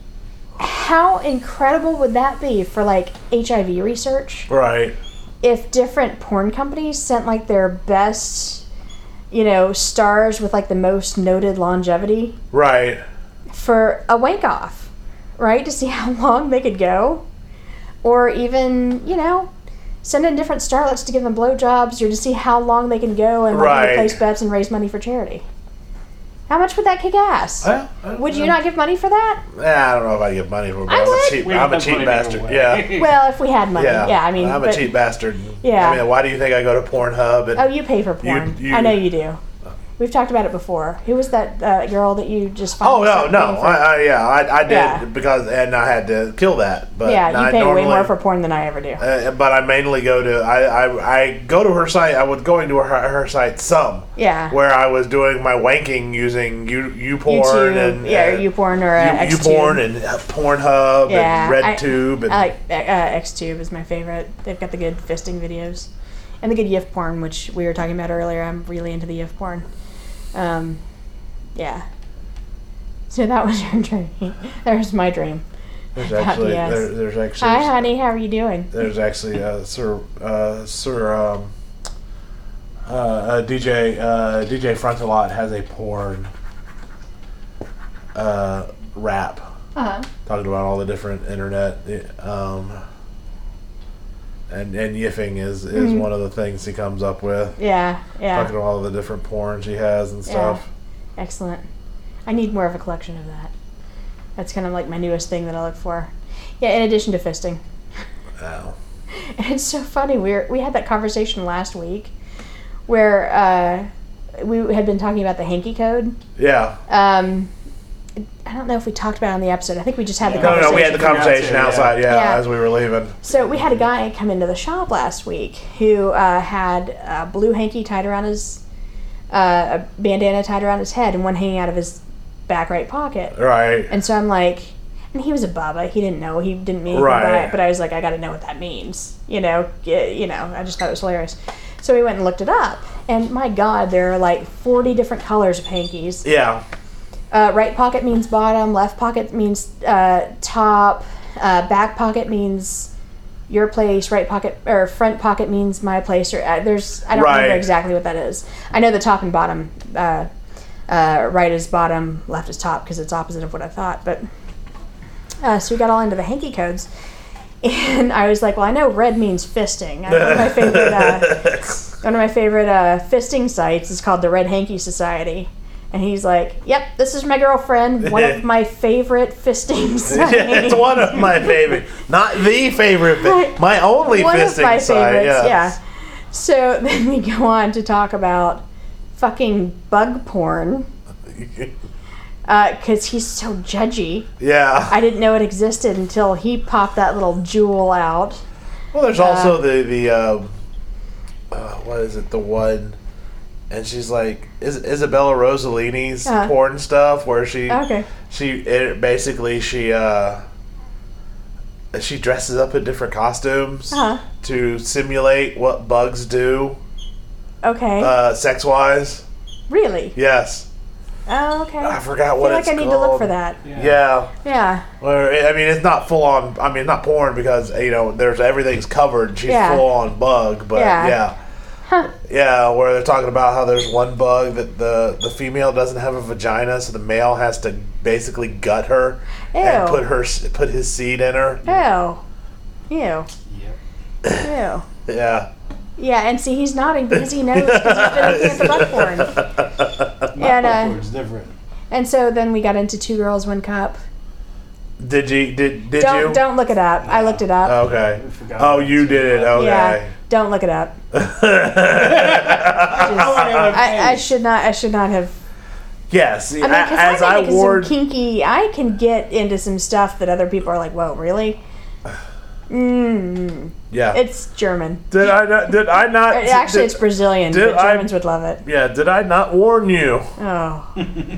How incredible would that be for like H I V research Right. if different porn companies sent like their best, you know, stars with like the most noted longevity Right. for a wank off, right? To see how long they could go, or even, you know, send in different starlets to give them blowjobs, or to see how long they can go and like, Right. place bets and raise money for charity. How much would that kick ass? Well, uh, Would you not give money for that? Yeah, I don't know if I give money for it, but I I'm a would. cheap. We I'm a have cheap money bastard. anyway. Yeah. Well, if we had money, Yeah. yeah. I mean, I'm but, a cheap bastard. Yeah. I mean, why do you think I go to Pornhub? And Oh, you pay for porn. You- you- I know you do. We've talked about it before. Who was that uh, girl that you just? found Oh no, yourself no, paying for? I, I yeah, I, I did Yeah. because and I had to kill that. But yeah, you I pay normally, way more for porn than I ever do. Uh, but I mainly go to I, I I go to her site. I was going to her her site some. Yeah. Where I was doing my wanking using you you porn YouTube, and yeah, uh, or YouPorn or uh, you, XTube. porn and uh, Pornhub Yeah, and I- RedTube and I like uh, XTube is my favorite. They've got the good fisting videos, and the good yiff porn, which we were talking about earlier. I'm really into the yiff porn. Um, yeah. So that was your dream. There's my dream. there's about actually Diaz. there, there's actually Hi, honey. How are you doing? there's actually uh, Sir uh, Sir um, uh, uh, D J uh, D J Frontalot has a porn uh, rap Uh-huh. talking about all the different internet um, and and yiffing is is Mhm. one of the things he comes up with. Yeah, yeah. Talking about all the different porns he has and Yeah. stuff. Excellent. I need more of a collection of that. That's kind of like my newest thing that I look for. Yeah, in addition to fisting. Wow. And it's so funny. We were, we had that conversation last week where uh, we had been talking about the hanky code. Yeah. Um, I don't know if we talked about it on the episode. I think we just had the No, conversation. no, we had the conversation Yeah. outside, yeah, Yeah. as we were leaving. So we had a guy come into the shop last week who uh, had a blue hanky tied around his, uh, a bandana tied around his head and one hanging out of his back right pocket. Right. And so I'm like, and he was a bubba. He didn't know. He didn't mean anything by Right. it. But I was like, I got to know what that means. You know, Get, you know. I just thought it was hilarious. So we went and looked it up. And my God, there are like forty different colors of hankies. Yeah. Uh, right pocket means bottom. Left pocket means uh, top. Uh, back pocket means your place. Right pocket or front pocket means my place. Or uh, there's I don't Right. remember exactly what that is. I know the top and bottom. Uh, uh, right is bottom, left is top because it's opposite of what I thought. But uh, so we got all into the hanky codes, and I was like, well, I know red means fisting. I know my favorite uh, one of my favorite uh, fisting sites is called the Red Hanky Society. And he's like, yep, this is my girlfriend, one of my favorite fisting sites. It's one of my favorite, not the favorite, but my only One of fisting my site. favorites, Yeah. yeah. So then we go on to talk about fucking bug porn. because he's so judgy. Yeah. I didn't know it existed until he popped that little jewel out. Well, there's also the the um, uh, what is it? The one, and she's like is Isabella Rossellini's Uh-huh. porn stuff where she Okay. she it, basically she uh she dresses up in different costumes Uh-huh. to simulate what bugs do Okay. uh, sex wise. Really? Yes, Oh, okay. I forgot I what feel it's like I need called. to look for that. Yeah. Yeah. Or, I mean, it's not full on. I mean, not porn because you know there's everything's covered. She's Yeah. full on bug, but Yeah. yeah, Huh. yeah. Where they're talking about how there's one bug that the the female doesn't have a vagina, so the male has to basically gut her and Ew. put her put his seed in her. Ew. Ew. Yep. Ew. Yeah. Yeah, and see, he's nodding because he knows because he's been looking at the butt porn. And, uh, It's different. and so then we got into Two Girls, One Cup. Did you? Did did Don't you? don't look it up. I looked it up. Okay. I forgot Oh, about you it. did it. Yeah, Okay. don't look it up. I, I should not. I should not have. Yes. I mean, a- because as I'm I into ward. some kinky. I can get into some stuff that other people are like, "Whoa, really?" Mm, Yeah. it's German. Did I not? Did I not? Uh, Actually, did- it's Brazilian, did but I- Germans would love it. Yeah. Did I not warn you? Oh.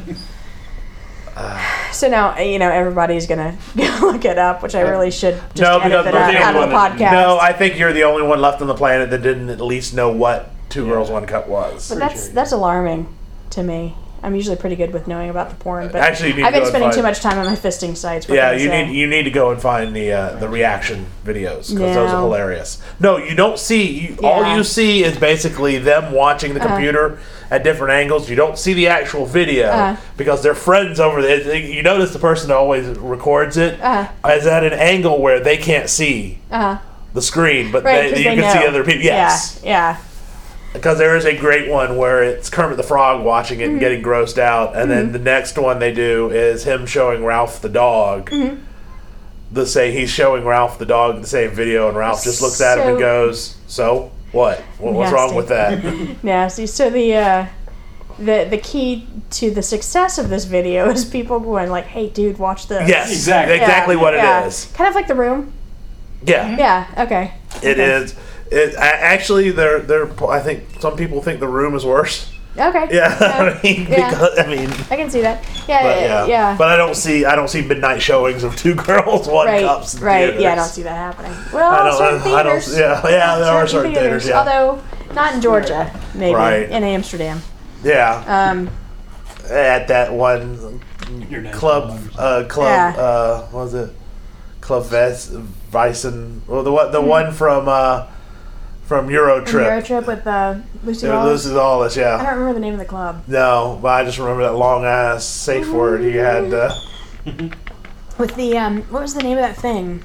So now, you know, everybody's going to look it up, which I really should just No, edit because it we're out, the out only of the one podcast. No, I think you're the only one left on the planet that didn't at least know what Two Girls, One Cup was. but that's that's alarming to me. I'm usually pretty good with knowing about the porn, but Actually, you need I've to been go and spending find- too much time on my fisting sites. what Yeah, can I you say? need you need to go and find the uh, the reaction videos because those are No. hilarious. No, you don't see. You, All Yeah. you see is basically them watching the Uh-huh. computer at different angles. You don't see the actual video Uh-huh. because they're friends over there. You notice the person that always records it Uh-huh. is at an angle where they can't see Uh-huh. the screen, but Right, they, 'cause you they can see know. other people. Yes. Yeah, Because there is a great one where it's Kermit the Frog watching it Mm-hmm. and getting grossed out, and then the next one they do is him showing Ralph the dog. Mm-hmm. The say he's showing Ralph the dog the same video, and Ralph just looks at him and So- goes, "So what? What what's wrong Nasty. with that?" yeah. Nasty. So the uh, the the key to the success of this video is people going like, "Hey, dude, watch this." yes, Exactly. Yeah, exactly what yeah. it is. Kind of like The Room. Yeah, Yeah. Okay. it Okay. is. It a- actually, they're they're. I think some people think The Room is worse. Okay. Yeah, I mean, Yeah. because I mean. I can see that. Yeah. But yeah. yeah. yeah. but I don't see I don't see midnight showings of Two Girls, One right. Cups. in Right. theaters. Yeah. I don't see that happening. Well, I don't. certain I don't. theaters. Yeah, yeah. There are certain theaters. Yeah. Although not in Georgia, maybe Right. in Amsterdam. yeah. Um. At that one Your name's club, Bob. uh, club. Yeah. Uh, what was it? Club Ves Weissen. Well, the one, the Hmm. one from uh, from Euro Trip. Euro Trip. trip with uh, Lucy Yeah, Wallace. Lucy Lawless. I Yeah. don't remember the name of the club. No, but I just remember that long ass safe word he had. Uh, With the um, what was the name of that thing?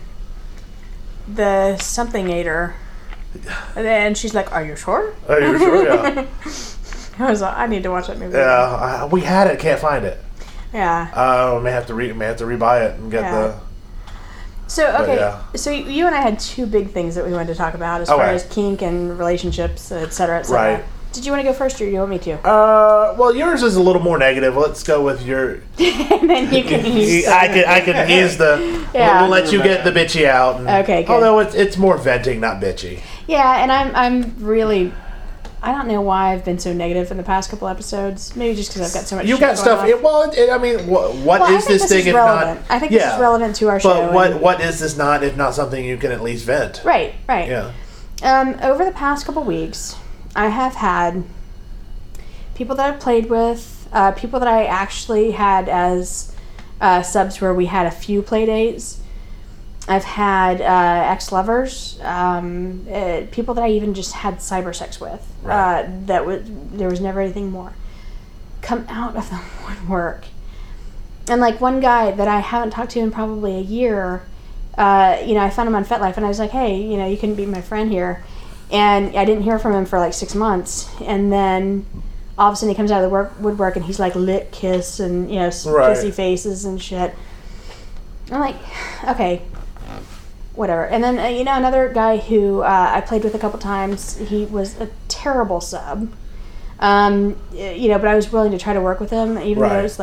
The something-ator. And she's like, "Are you sure?" oh, you sure? Yeah. I was like, I need to watch that movie. Yeah. I, we had it. Can't find it. Yeah. Uh, may have to re- may have to rebuy it and get Yeah. So But, okay, yeah. so you you and I had two big things that we wanted to talk about as far Okay. as kink and relationships, et cetera, et cetera. Right. Did you want to go first, or do you want me to? the. Uh, well, yours is a little more negative. Let's go with your. And then you can use. I can I can ease the. Yeah. We'll let you get the bitchy out. And, Okay, good. Although it's it's more venting, not bitchy. Yeah, and I'm I'm really. I don't know why I've been so negative in the past couple episodes. Maybe just because I've got so much. You shit got going stuff. on. It, well, it, I mean, what, what Well, I is think this this thing is if relevant. not? I think this yeah. is relevant to our show. But what and- what is this not if not something you can at least vent? Right, right. Yeah. Um, over the past couple weeks, I have had people that I've played with, uh, people that I actually had as uh, subs where we had a few play dates. I've had uh, ex-lovers, um, uh, people that I even just had cyber sex with. Right. Uh, that was there was never anything more. Come out of the woodwork, and like one guy that I haven't talked to in probably a year. Uh, you know, I found him on FetLife, and I was like, "Hey, you know, you can be my friend here." And I didn't hear from him for like six months, and then all of a sudden he comes out of the work, woodwork, and he's like lip kiss and you know Right. kissy faces and shit. I'm like, okay, whatever. And then uh, you know another guy who uh, I played with a couple times. He was a terrible sub. Um, y- you know, but I was willing to try to work with him, even though Right. it was like a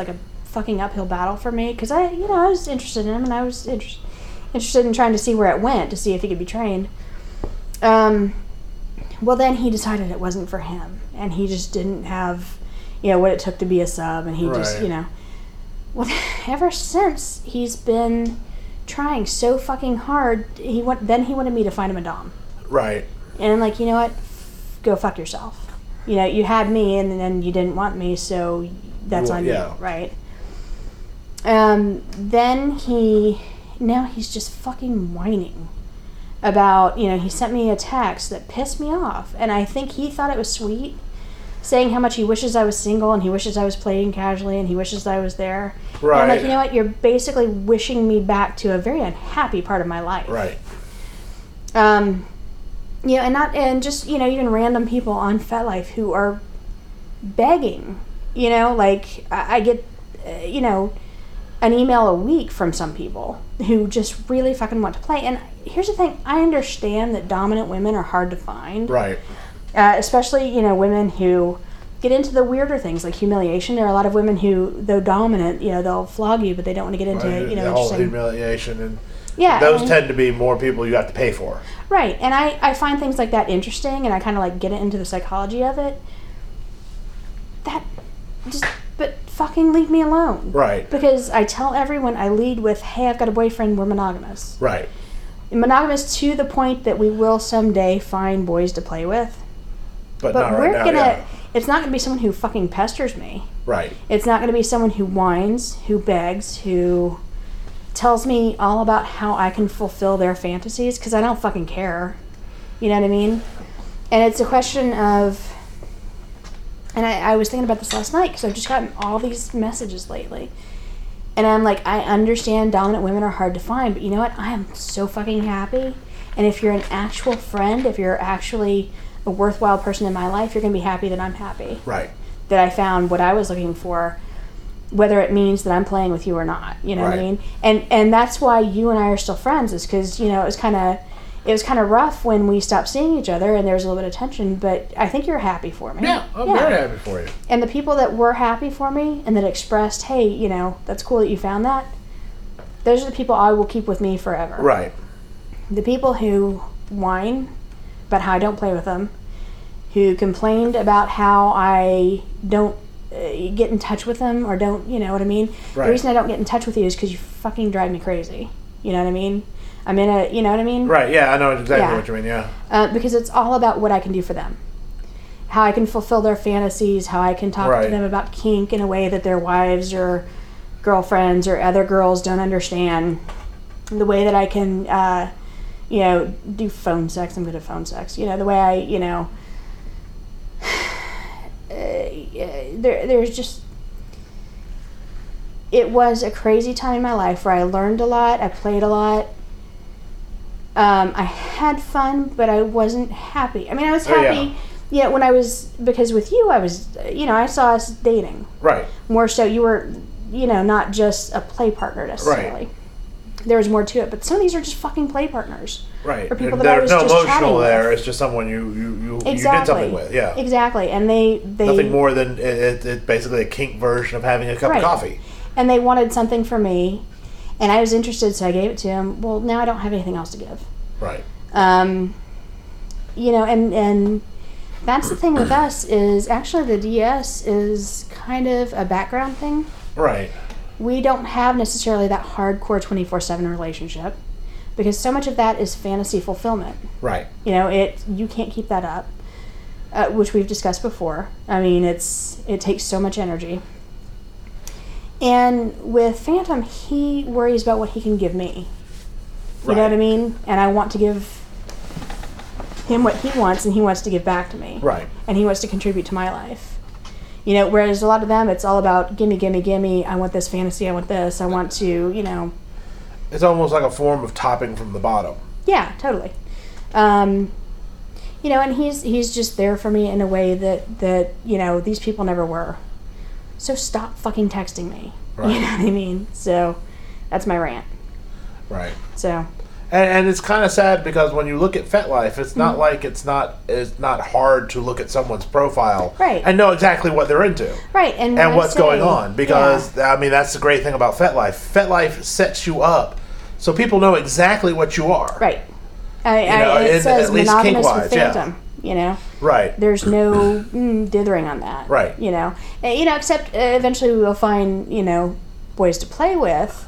fucking uphill battle for me because I, you know, I was interested in him and I was inter- interested in trying to see where it went to see if he could be trained. Um, well, then he decided it wasn't for him, and he just didn't have, you know, what it took to be a sub, and he right. just, you know, well, ever since he's been trying so fucking hard. He want then he wanted me to find him a dom. Right. And I'm like, you know what? Go fuck yourself. You know, you had me, and then you didn't want me, so that's Well, on yeah. you, right? Um. Then he, now he's just fucking whining about, you know, he sent me a text that pissed me off, and I think he thought it was sweet, saying how much he wishes I was single, and he wishes I was playing casually, and he wishes I was there. Right. And I'm like, you know what? You're basically wishing me back to a very unhappy part of my life. Right. Um. You know, and not, and just, you know, even random people on FetLife who are begging, you know, like, I, I get, uh, you know, an email a week from some people who just really fucking want to play. And here's the thing, I understand that dominant women are hard to find. Right. Uh, especially, you know, women who get into the weirder things like humiliation. There are a lot of women who, though dominant, you know, they'll flog you, but they don't want to get into, right. you know, the whole interesting... humiliation and Yeah, those and, tend to be more people you have to pay for. Right, and I, I find things like that interesting, and I kind of like get into the psychology of it. That, just, but fucking leave me alone. Right. Because I tell everyone, I lead with, hey, I've got a boyfriend, we're monogamous. Right. Monogamous to the point that we will someday find boys to play with. But, But not we're right now, gonna, yeah. it's not gonna be someone who fucking pesters me. Right. It's not gonna be someone who whines, who begs, who tells me all about how I can fulfill their fantasies, because I don't fucking care. You know what I mean? And it's a question of, and I, I was thinking about this last night, because I've just gotten all these messages lately. And I'm like, I understand dominant women are hard to find, but you know what? I am so fucking happy. And if you're an actual friend, if you're actually a worthwhile person in my life, you're going to be happy that I'm happy. Right. That I found what I was looking for, whether it means that I'm playing with you or not, you know right. what I mean? And and that's why you and I are still friends, is because, you know, it was kind of it was kind of rough when we stopped seeing each other and there was a little bit of tension, but I think you're happy for me. Yeah, I'm yeah. very happy for you. And the people that were happy for me and that expressed, hey, you know, that's cool that you found that, those are the people I will keep with me forever. Right. The people who whine about how I don't play with them, who complained about how I don't uh, get in touch with them or don't, you know what I mean? Right. The reason I don't get in touch with you is because you fucking drive me crazy. You know what I mean? I'm in a, you know what I mean? Right, yeah, I know exactly Yeah. what you mean, yeah. Uh, because it's all about what I can do for them. How I can fulfill their fantasies, how I can talk Right. to them about kink in a way that their wives or girlfriends or other girls don't understand. The way that I can, uh, you know, do phone sex. I'm good at phone sex. You know, the way I, you know, uh, there, there's just, it was a crazy time in my life where I learned a lot, I played a lot. Um, I had fun, but I wasn't happy. I mean, I was Oh, yeah. happy, yeah, when I was, because with you, I was, you know, I saw us dating. Right. More so, you were, you know, not just a play partner necessarily. Right. There was more to it, but some of these are just fucking play partners. Right. Or people And that I there's was no just chatting emotional there, with. it's just someone you, you, you, Exactly. you did something with, yeah. Exactly, and they, they Nothing more than, it, it, it basically a kink version of having a cup Right. of coffee. and they wanted something from me, and I was interested, so I gave it to him. Well, now I don't have anything else to give. Right. Um, you know, and and that's the thing with us is actually the D S is kind of a background thing. Right. We don't have necessarily that hardcore twenty-four seven relationship because so much of that is fantasy fulfillment. Right. You know, it you can't keep that up, uh, which we've discussed before. I mean, it's it takes so much energy. And with Phantom, he worries about what he can give me. You Right. know what I mean? And I want to give him what he wants, and he wants to give back to me. Right. And he wants to contribute to my life. You know, whereas a lot of them, it's all about gimme, gimme, gimme. I want this fantasy. I want this. I want to, you know. It's almost like a form of topping from the bottom. Yeah, totally. Um, you know, and he's he's just there for me in a way that that you know these people never were. So stop fucking texting me. Right. You know what I mean? So that's my rant. Right. So. And, and it's kind of sad because when you look at FetLife, it's not Mm-hmm. like it's not it's not hard to look at someone's profile Right. and know exactly what they're into Right, and, when and I what's say- going on. Because yeah. I mean, that's the great thing about FetLife. FetLife sets you up so people know exactly what you are. Right. I, I, know, it in- says at least monogamous kink-wise, with yeah. Phantom. You know, Right. there's no mm, dithering on that. Right. You know, Uh, you know, except uh, eventually we will find you know boys to play with.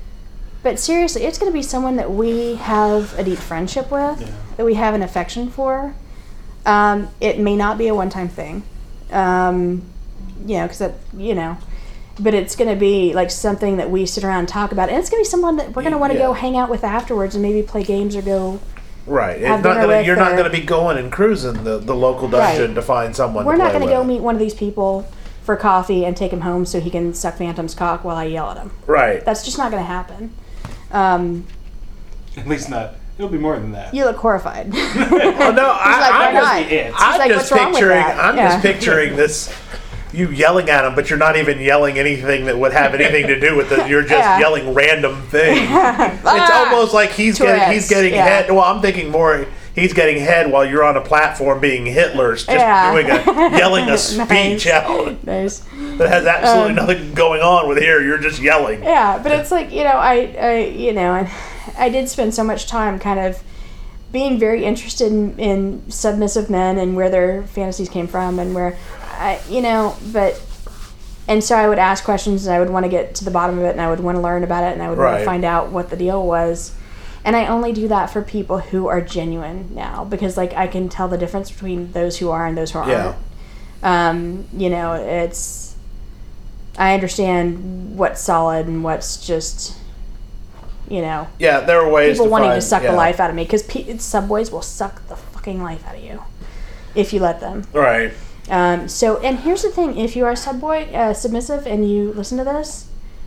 But seriously, it's going to be someone that we have a deep friendship with, Yeah. that we have an affection for. Um, it may not be a one-time thing, um, you know, because that you know. But it's going to be like something that we sit around and talk about, and it's going to be someone that we're going to want to Yeah. go hang out with afterwards, and maybe play games or go. Right. Have It's not dinner gonna, with you're not or- going to be going and cruising the, the local dungeon Right. to find someone We're to not play going to go with. meet one of these people for coffee and take him home so he can suck Phantom's cock while I yell at him. Right. That's just not going to happen. Um, At least not. It'll be more than that. you look horrified. Oh, no, I, like, I'm why just, not? It. I'm like, just "What's wrong with picturing. that?" I'm Yeah. just picturing this. You yelling at him, but you're not even yelling anything that would have anything to do with it. You're just Yeah. yelling random things. It's Ah! almost like he's getting he's Tourette's, getting yeah. head. Well, I'm thinking more. He's getting head while you're on a platform being Hitler's, just Yeah. doing a yelling a speech Nice. out Nice. that has absolutely Um, nothing going on with here. You're just yelling. Yeah, but it's like, you know, I, I you know, I, I did spend so much time kind of being very interested in, in submissive men and where their fantasies came from and where, I, you know, but, and so I would ask questions and I would want to get to the bottom of it and I would want to learn about it and I would want Right. to find out what the deal was. And I only do that for people who are genuine now because, like, I can tell the difference between those who are and those who aren't. Yeah. Um, you know, it's, I understand what's solid and what's just, you know, Yeah, there are ways people to wanting find, to suck yeah. the life out of me because pe- subways will suck the fucking life out of you if you let them. Right. Um, so, and here's the thing: if you are subboy, uh, submissive, and you listen to this,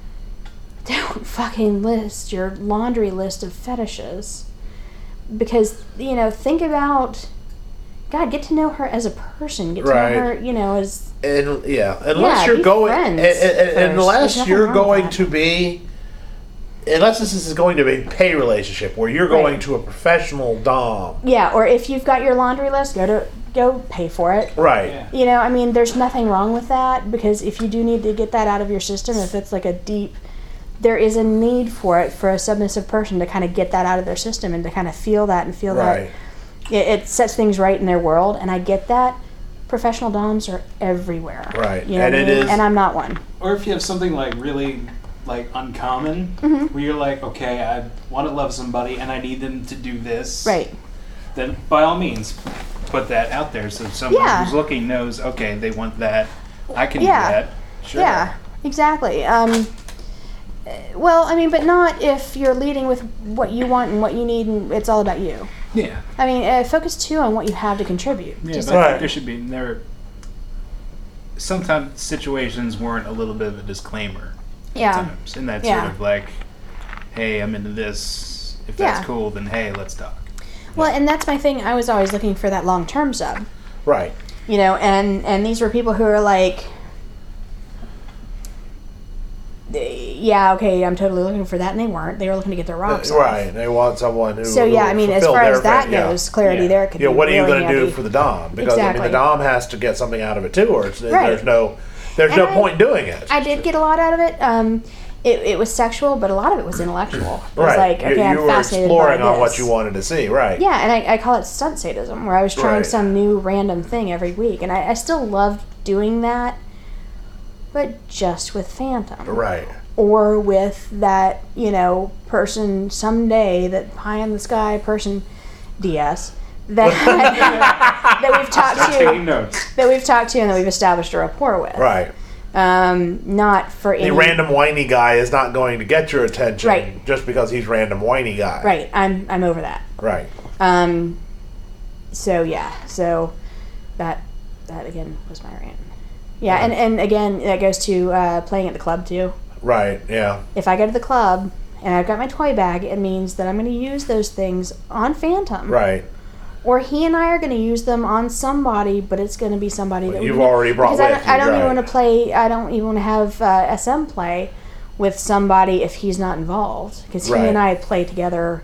don't fucking list your laundry list of fetishes, because you know, think about, God, get to know her as a person, get to Right. know her, you know, as And yeah, unless Yeah, you're be going, friends and, and- and first. There's unless nothing you're wrong with going that. to be, unless this is going to be a pay relationship where you're going Right. to a professional dom, yeah, or if you've got your laundry list, go to go pay for it. right? Yeah. You know, I mean, there's nothing wrong with that because if you do need to get that out of your system, if it's like a deep, there is a need for it for a submissive person to kind of get that out of their system and to kind of feel that and feel Right. that it, it sets things right in their world. And I get that. Professional doms are everywhere. Right. You know And what I it mean? is- And I'm not one. Or if you have something like really like uncommon, Mm-hmm. where you're like, okay, I want to love somebody and I need them to do this. Right. Then by all means, put that out there so someone Yeah. who's looking knows, okay, they want that. I can Yeah. do that. Sure. Yeah, exactly. Um, uh, well, I mean, but not if you're leading with what you want and what you need and it's all about you. Yeah. I mean, uh, focus too on what you have to contribute. Yeah, Just but I Right. think there should be there. Sometimes situations warrant a little bit of a disclaimer. yeah. Sometimes, and that's Yeah. sort of like, hey, I'm into this. If that's Yeah. cool, then hey, let's talk. Well, and that's my thing. I was always looking for that long-term sub, Right. you know, and and these were people who are like, they- yeah, okay, I'm totally looking for that, and they weren't. They were looking to get their rocks off. Right. They want someone who. So yeah, who I mean, as fulfill far their as that fa- yeah. goes, clarity Yeah. there could Yeah, be what are you really going to do handy. for the dom? Because I mean, Exactly. the dom has to get something out of it too, or it's, Right. there's no, there's And no I- point in doing it. I did get a lot out of it. Um, it, it was sexual, but a lot of it was intellectual. It was right. like, you, okay, you I'm were fascinated exploring by on this. what you wanted to see. Right. Yeah, and I, I call it stunt sadism, where I was trying Right. some new random thing every week, and I, I still loved doing that, but just with Phantom. Right. Or with that, you know, person someday, that pie in the sky person, D S, that that we've talked Start taking to, notes. that we've talked to, and that we've established a rapport with. Right. Um, not for The any random whiny guy is not going to get your attention Right. just because he's random whiny guy. Right. I'm I'm over that. Right. Um, so yeah, so that that again was my rant. Yeah, and, and again that goes to uh, playing at the club too. Right. Yeah. If I go to the club and I've got my toy bag, it means that I'm going to use those things on Phantom. Right. Or he and I are going to use them on somebody, but it's going to be somebody that You've we, already brought because I with don't, you, I don't even right. want to play. I don't even want to have uh, S M play with somebody if he's not involved, because he Right. and I play together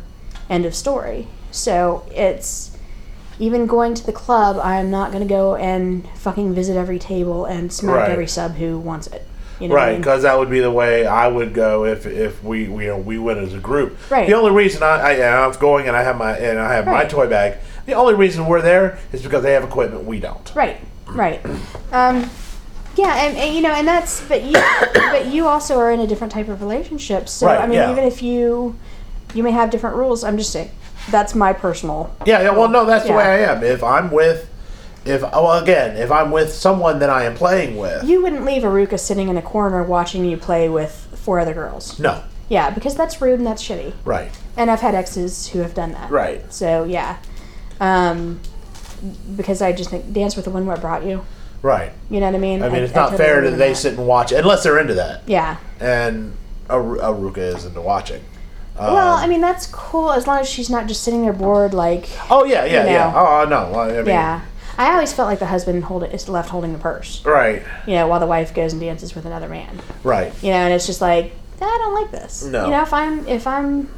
End of story. So it's even going to the club, I'm not going to go and fucking visit every table and smack Right. every sub who wants it. You know what I Right, mean? because that would be the way I would go if if we we, you know we went as a group. Right. The only reason I, I and I was going and I have my and I have my Right. toy bag. The only reason we're there is because they have equipment we don't. Right, right. Um, yeah, and, and you know, and that's but you but you also are in a different type of relationship. So Right, I mean, yeah. even if you you may have different rules, I'm just saying that's my personal. Yeah, yeah. Well, no, that's the Yeah. way I am. If I'm with, if well, again, if I'm with someone that I am playing with, You wouldn't leave Aruka sitting in a corner watching you play with four other girls. no, Yeah, because that's rude and that's shitty. right, And I've had exes who have done that. right, So yeah, um, because I just think dance with the one what brought you. right. You know what I mean? I mean, it's I not totally fair believe that in they sit and watch unless they're into that. Yeah. And Aru- Aruka is into watching. Um, Well, I mean that's cool as long as she's not just sitting there bored like. oh yeah, yeah, you yeah. know. Oh no, well, I mean, Yeah. I always felt like the husband hold it, is left holding the purse, right, you know, while the wife goes and dances with another man. right, You know, and it's just like, I don't like this. No. You know, if I'm if I'm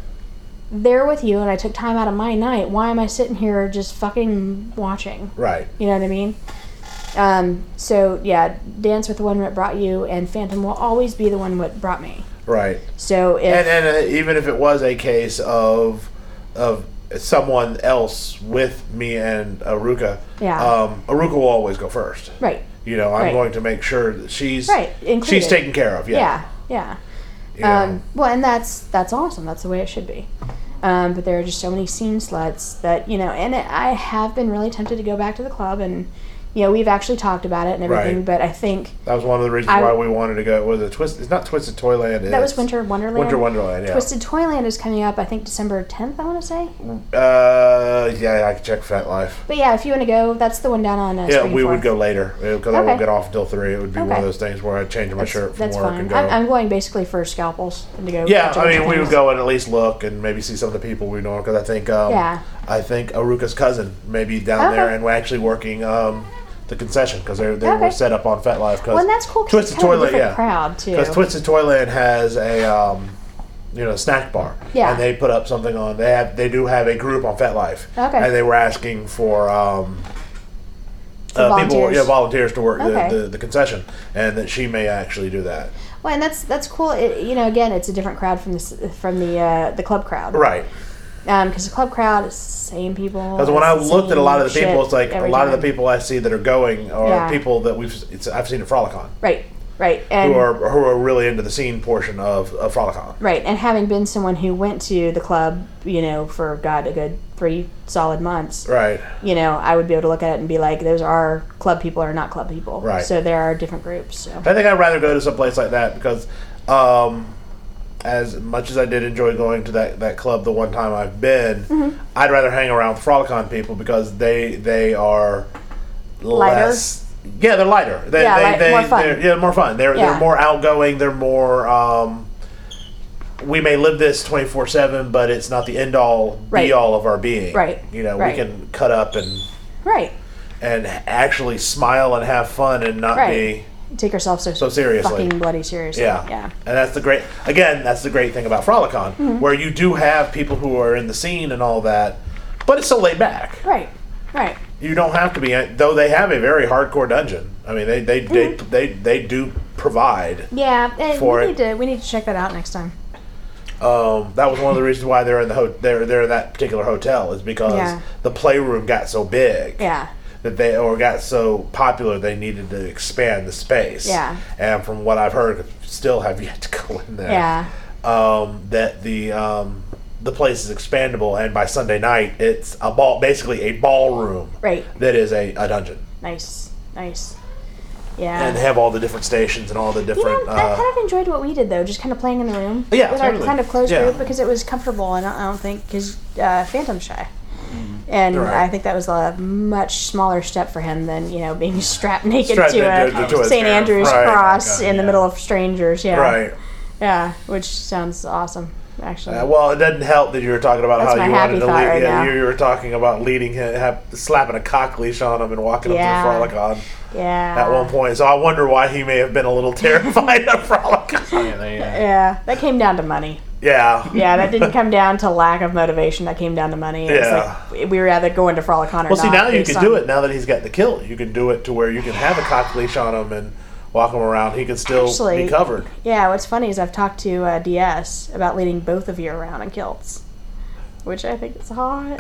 there with you and I took time out of my night, why am I sitting here just fucking watching? right. You know what I mean? Um, so yeah, dance with the one that brought you, and Phantom will always be the one that brought me. Right. So if And and uh, even if it was a case of of someone else with me and Aruka, Yeah. um, Aruka will always go first. right, You know, I'm Right. going to make sure that she's Right, included. she's taken care of. Yeah. yeah, yeah. You know. Um, well, and that's that's awesome. That's the way it should be. Um, but there are just so many scene sluts that you know, and it, I have been really tempted to go back to the club, and you know, we've actually talked about it and everything. Right. But I think That was one of the reasons I- why we wanted to go. Was it Twist? It's not Twisted Toyland. that was it's Winter Wonderland. Winter Wonderland. Yeah. Twisted Toyland is coming up. I think December tenth. I want to say. Uh, yeah, I can check Fat Life. But yeah, if you want to go, that's the one down on. Uh, Yeah, Spring we would Forth. go later because I Okay. won't get off until three. It would be one Okay. of those things where I'd change my That's, shirt from that's work fine. and go. I'm, I'm going basically for scalpels and to go. Yeah, catch I up mean, with we would things. go and at least look and maybe see some of the people we know because I think, um, Yeah. I think Aruka's cousin may be down there Okay. and we're actually working um, the concession because they they were Okay. set up on FetLife. Cause Well, and that's cool because it's Twisted kind of a Toyland, different yeah, crowd too. because Twisted Toyland has a um, you know snack bar, Yeah. and they put up something on. They have they do have a group on FetLife, Okay. and they were asking for. Um, For uh, people, volunteers. yeah, volunteers to work Okay. the, the, the concession, and that she may actually do that. Well, and that's that's cool. It, you know, again, it's a different crowd from this from the uh, the club crowd, Right. Because the club crowd is the same people. Because when I it's the looked at a lot of the same people, shit it's like a every lot of time. the people I see that are going are Yeah. people that we've it's, I've seen at Frolicon Right, right, and who are who are really into the scene portion of, of Frolicon. right, and having been someone who went to the club, you know, for God a good three solid months, Right. you know, I would be able to look at it and be like, those are club people or not club people. Right. So there are different groups. So I think I'd rather go to some place like that because, um, as much as I did enjoy going to that, that club the one time I've been, Mm-hmm. I'd rather hang around with Frolicon people because they they are Lighter? less. Yeah, they're lighter. They, Yeah, they, like, they, more fun. They're, yeah, more fun. They're Yeah. they're more outgoing. They're more. Um, we may live this twenty-four seven, but it's not the end all Right. be all of our being. Right. You know, Right. we can cut up and right, and actually smile and have fun and not Right. be. take yourself so So seriously. fucking bloody seriously. Yeah. yeah, And that's the great, again, that's the great thing about Frolicon, Mm-hmm. where you do have people who are in the scene and all that, but it's so laid back. right, right. You don't have to be, though they have a very hardcore dungeon. I mean, they they, Mm-hmm. they, they, they do provide. Yeah, and For we it. need to we need to check that out next time. Um, that was one of the reasons why they're in the ho- they're they're in that particular hotel is because Yeah. the playroom got so big. Yeah, That they or got so popular they needed to expand the space. Yeah. And from what I've heard, still have yet to go in there. yeah, Um, that the um, the place is expandable, and by Sunday night, it's a ball, basically a ballroom right. that is a, a dungeon, Nice, nice. Yeah. and they have all the different stations and all the You know, different. I uh, kind of enjoyed what we did though, just kind of playing in the room. Yeah, with totally. our kind of closed Yeah. group because it was comfortable, and I I don't think because uh, Phantom's shy, and Right. I think that was a much smaller step for him than you know being strapped naked Strapped to a, into- to a Saint chair. Andrew's Right. cross Oh, God, in the yeah. middle of strangers. Yeah, right. yeah, which sounds awesome, actually. Uh, well, it doesn't help that you were talking about That's how my you happy wanted to thought lead. right yeah, now. you, you were talking about leading him, have, slapping a cock leash on him and walking Yeah. him to Frolicon yeah. at one point. So I wonder why he may have been a little terrified of Frolicon. Yeah, they, uh, Yeah, that came down to money. Yeah. Yeah, that didn't come down to lack of motivation. That came down to money. It Yeah. was like we were either going to Frolic Con or Well, see, not. now you based can do on- it. Now that he's got the kilt, you can do it to where you can have a cock leash on him and walk him around. He can still Actually, be covered. Yeah, what's funny is I've talked to uh, D S about leading both of you around in kilts, which I think is hot.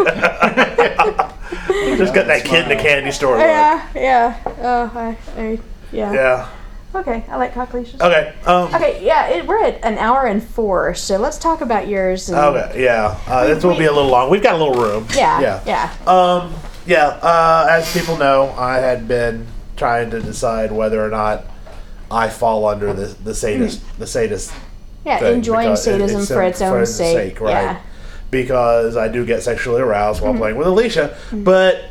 Just got that kid in the candy store. look. yeah, yeah. Oh, I, I, yeah. Yeah. Okay, I like cock leashes. Okay. Um, Okay, yeah, it, we're at an hour and four, so let's talk about yours. And, Okay. Yeah. Uh, We- this will we- be a little long. We've got a little room. Yeah, Yeah. yeah. Um. Yeah. Uh, as people know, I had been trying to decide whether or not I fall under the the sadist the sadist Yeah, thing, enjoying because it- sadism for its own sake. right? Yeah. Because I do get sexually aroused while playing with Alicia, but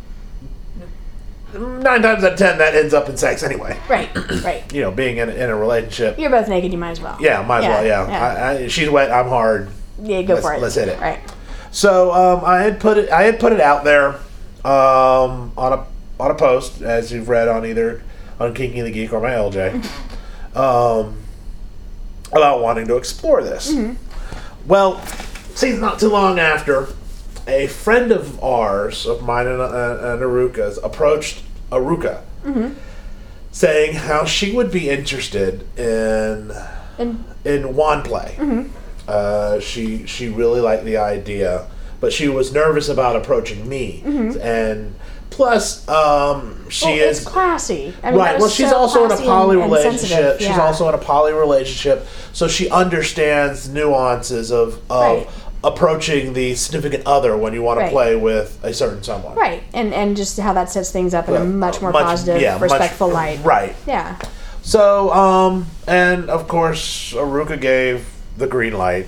nine times out of ten that ends up in sex anyway. Right, right. You know, being in, in a relationship. You're both naked, you might as well. Yeah, might as well. Yeah, I, I, she's wet, I'm hard. Yeah, go let's, for it. Let's hit it. Right. So um, I had put it. I had put it out there um, on a on a post, as you've read on either on Kinky the Geek or my L J, um, about wanting to explore this. Well, see, not too long after, a friend of ours, of mine and, uh, and Aruka's, approached Aruka, saying how she would be interested in And in wand play. Uh, she she really liked the idea, but she was nervous about approaching me. And plus, um, she well, is it's classy. I mean, that right. is Well, she's so also in a classy poly and- and relationship. sensitive, She's yeah. also in a poly relationship, so she understands nuances of of Right. approaching the significant other when you want to Right. play with a certain someone. Right, and and just how that sets things up in a much more positive, yeah, much- respectful light. Right. Yeah. So, um, and of course, Aruka gave the green light.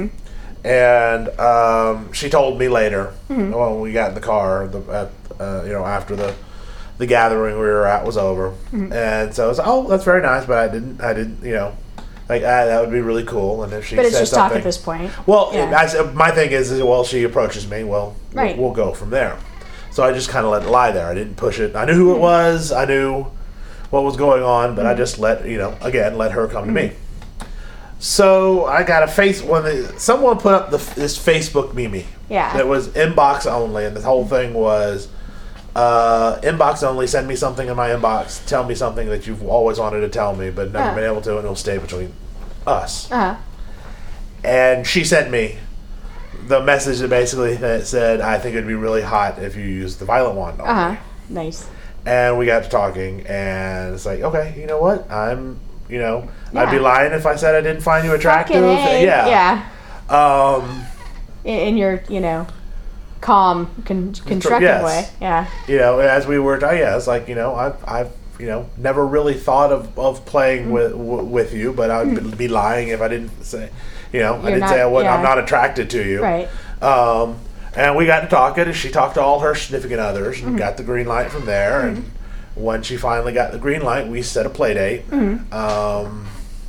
And um, she told me later, when we got in the car, the, at, uh, you know, after the the gathering we were at was over, and so I was like, "Oh, that's very nice," but I didn't, I didn't, you know, like ah, that would be really cool. And if she But it's said just something, talk at this point. well, Yeah. I said- my thing is, is, well, she approaches me, well, we'll- Right. we'll, go from there. So I just kind of let it lie there. I didn't push it. I knew who it was. I knew what was going on, but I just let, you know, again, let her come to me. So I got a face when the, someone put up the, this Facebook meme. Yeah. It was inbox only, and the whole thing was uh, inbox only. Send me something in my inbox. Tell me something that you've always wanted to tell me, but never Uh. been able to, and it'll stay between us. Uh huh. And she sent me the message that basically that said, "I think it'd be really hot if you used the violet wand on Uh huh. me." Nice. And we got to talking, and it's like, okay, you know what? I'm, you know, I'd be Yeah. lying if I said I didn't find you attractive. Fucking A. Yeah. Yeah. Um, In, in your, you know, calm, con- constructive yes. way. Yeah. you know, as we were, oh, yeah, it's like, you know, I've, I've, you know, never really thought of, of playing Mm. with w- with you, but I'd be lying if I didn't say, you know, I You're didn't not- say I wouldn't, I'm yeah. not attracted to you. Right. Um, and we got to talking, and she talked to all her significant others and Mm-hmm. got the green light from there. And when she finally got the green light, we set a play date Mm-hmm. um,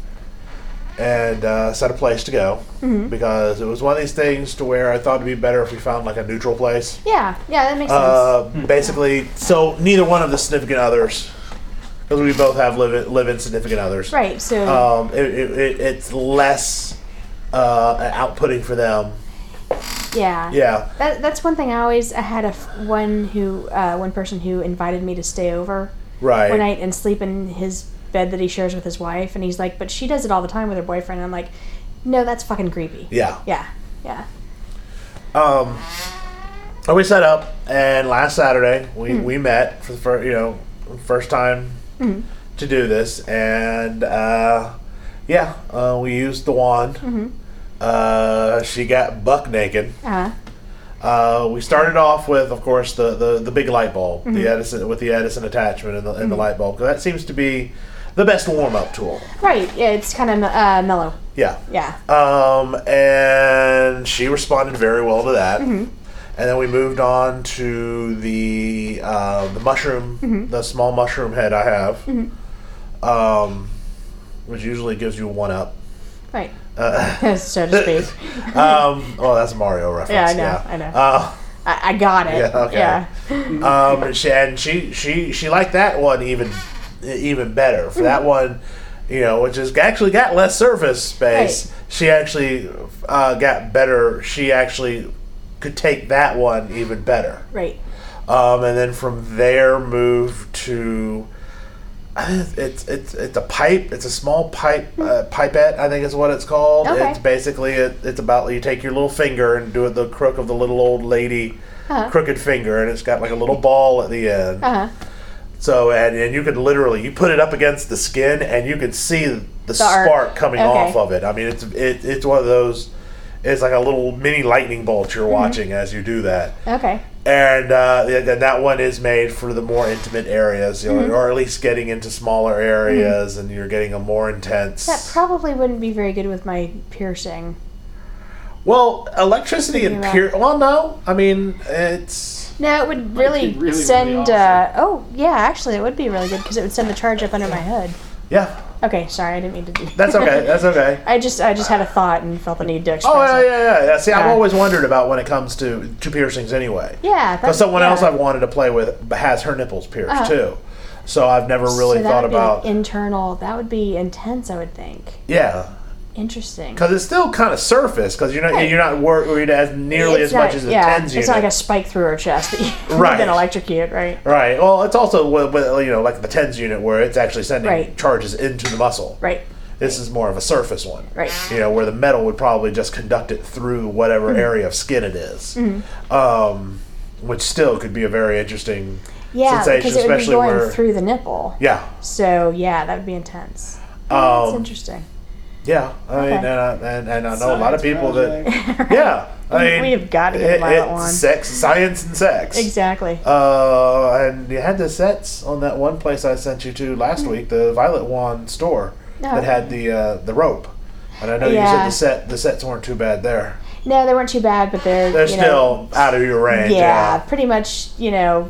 and uh, set a place to go Mm-hmm. because it was one of these things to where I thought it'd be better if we found like a neutral place. Yeah. Yeah. That makes sense. Uh, basically, so neither one of the significant others, because we both have live live-in significant others. Right. So. Um, it, it, it, it's less uh, outputting for them. yeah. Yeah. That, that's one thing I always I had a f- one who uh, one person who invited me to stay over Right. one night and sleep in his bed that he shares with his wife, and he's like, but she does it all the time with her boyfriend. And I'm like, no, that's fucking creepy. Yeah. Yeah. Yeah. Um, and we set up, and last Saturday we, Hmm. we met for the first, you know, first time Hmm. to do this, and uh, yeah, uh, we used the wand. Mm-hmm. Uh, she got buck naked. Uh, Uh, we started off with, of course, the, the, the big light bulb, Mm-hmm. the Edison with the Edison attachment and the, and the light bulb, because that seems to be the best warm up tool. right. Yeah. It's kind of uh, mellow. Yeah. Yeah. Um, and she responded very well to that. Mm-hmm. And then we moved on to the uh, the mushroom, Mm-hmm. the small mushroom head I have, um, which usually gives you a one up. Right. Uh, So to speak. um, oh, that's a Mario reference. Yeah, I know, Yeah. I know. Uh, I, I got it. Yeah, okay. Yeah. um, and she, and she she she liked that one even even better. For that one, you know, which has actually got less surface space. Right. She actually uh, got better. She actually could take that one even better. Right. Um, and then from there, move to it's it's it's a pipe. It's a small pipe uh, pipette. I think is what it's called. Okay. It's basically it, it's about you take your little finger and do it the crook of the little old lady Uh-huh. crooked finger, and it's got like a little ball at the end. Uh huh. So and, and you could literally you put it up against the skin and you could see the, The arc. spark coming Okay. off of it. I mean it's it, it's one of those. It's like a little mini lightning bolt you're Mm-hmm. watching as you do that. Okay. And uh, and that one is made for the more intimate areas, you know, Mm-hmm. or at least getting into smaller areas, and you're getting a more intense. That probably wouldn't be very good with my piercing. Well, electricity and Thinking pure. Well, no, I mean it's. No, it would Might really, be really, send. really uh, oh, yeah, actually, it would be really good because it would send the charge up under my hood. Yeah, Okay, sorry, I didn't mean to do. that's okay. That's okay. I just, I just had a thought and felt the need to express Oh yeah, it. yeah, yeah. yeah. See, I've Yeah. always wondered about when it comes to to piercings anyway. Yeah, Because someone yeah. else I've wanted to play with has her nipples pierced Uh-huh. too, so I've never really so that thought would be about. like internal. That would be intense, I would think. yeah. Interesting. Because it's still kind of surface, because you're not Right. you're not wor- worried as nearly It's as much not- as a yeah, tens it's unit. not like a spike through her chest that you Right. can electrocute, right? Right. Well, it's also with, with, you know like the tens unit where it's actually sending Right. charges into the muscle. Right. This is more of a surface one. Right. You know where the metal would probably just conduct it through whatever Mm-hmm. area of skin it is. Um, which still could be a very interesting Yeah, sensation, because it would be especially going where through the nipple. yeah. So yeah, that would be intense. Oh, that's Um, interesting. Yeah, I mean, Okay. and, I, and and I know a lot of Science people that. project. Yeah, I mean, We have got to get it, the Violet it's Wand. sex, science, and sex. Exactly. Uh, and you had the sets on that one place I sent you to last week, the Violet Wand store Oh. that had the uh, the rope. And I know you Yeah. said the set the sets weren't too bad there. No, they weren't too bad, but they're They're you still know, out of your range. yeah, Yeah, pretty much. You know,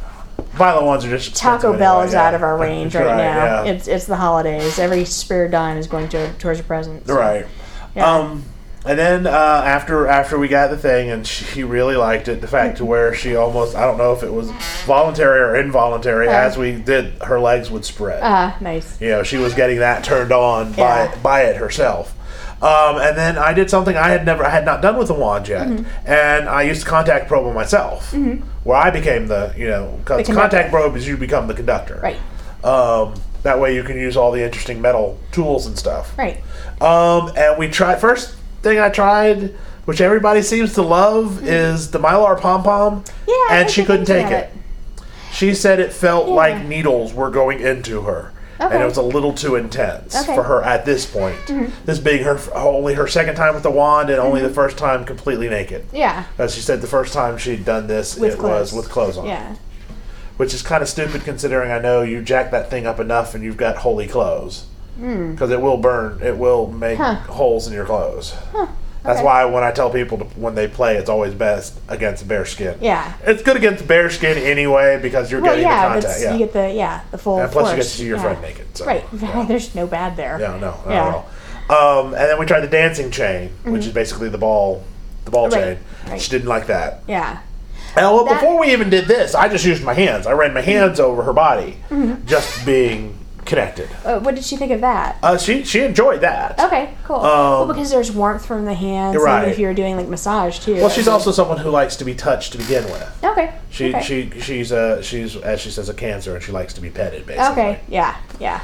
Violet Wands are just Taco expensive Bell anyway, is yeah. out of our range right, Right, now. yeah. It's it's the holidays. Every spare dime is going to towards a present. so, Right. Yeah. Um, and then uh, after after we got the thing, and she really liked it, the fact to where she almost, I don't know if it was voluntary or involuntary, Uh. as we did, her legs would spread. Ah, nice. You know, she was getting that turned on Yeah. by by it herself. Um, and then I did something I had never, I had not done with the wand yet, Mm-hmm. and I used contact probe on myself, where I became the, you know, because The conductor. contact probe is you become the conductor. Right. Um, that way you can use all the interesting metal tools and stuff. Right. Um, and we tried, first thing I tried, which everybody seems to love, is the Mylar Pom Pom. Yeah. I And was she couldn't thinking take of it. She said it felt Yeah. like needles were going into her. And Okay. it was a little too intense Okay. for her at this point. Mm-hmm. This being her only her second time with the wand, and only the first time completely naked. Yeah. As she said, the first time she'd done this, With it clothes. was with clothes on. Yeah. Which is kind of stupid considering I know you jack that thing up enough and you've got holy clothes. Because it will burn, it will make Hmm. Huh. holes in your clothes. That's okay. why when I tell people to, when they play, it's always best against bare skin. Yeah. It's good against bare skin anyway because you're Well, getting yeah, the contact. that's, Yeah. you get the yeah the full. and plus force. you get to see your yeah. friend naked. So, Right. Yeah. There's no bad there. Yeah, no, not Yeah. at all. Um, and then we tried the dancing chain, which is basically the ball, the ball Right, chain. right. She didn't like that. Yeah. And well, That- before we even did this, I just used my hands. I ran my hands over her body, just being connected. Uh, what did she think of that? Uh, she she enjoyed that. Okay, cool. Um, well, because there's warmth from the hands, You're right. and if you're doing like massage too. Well, she's also someone who likes to be touched to begin with. okay. She okay. she she's a she's as she says a cancer, and she likes to be petted basically. Okay. Yeah. Yeah.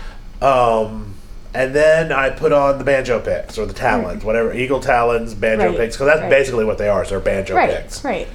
Um, and then I put on the banjo picks or the talons, whatever eagle talons, banjo Right, picks, because that's right. basically what they are. So they're banjo Right. picks. Right.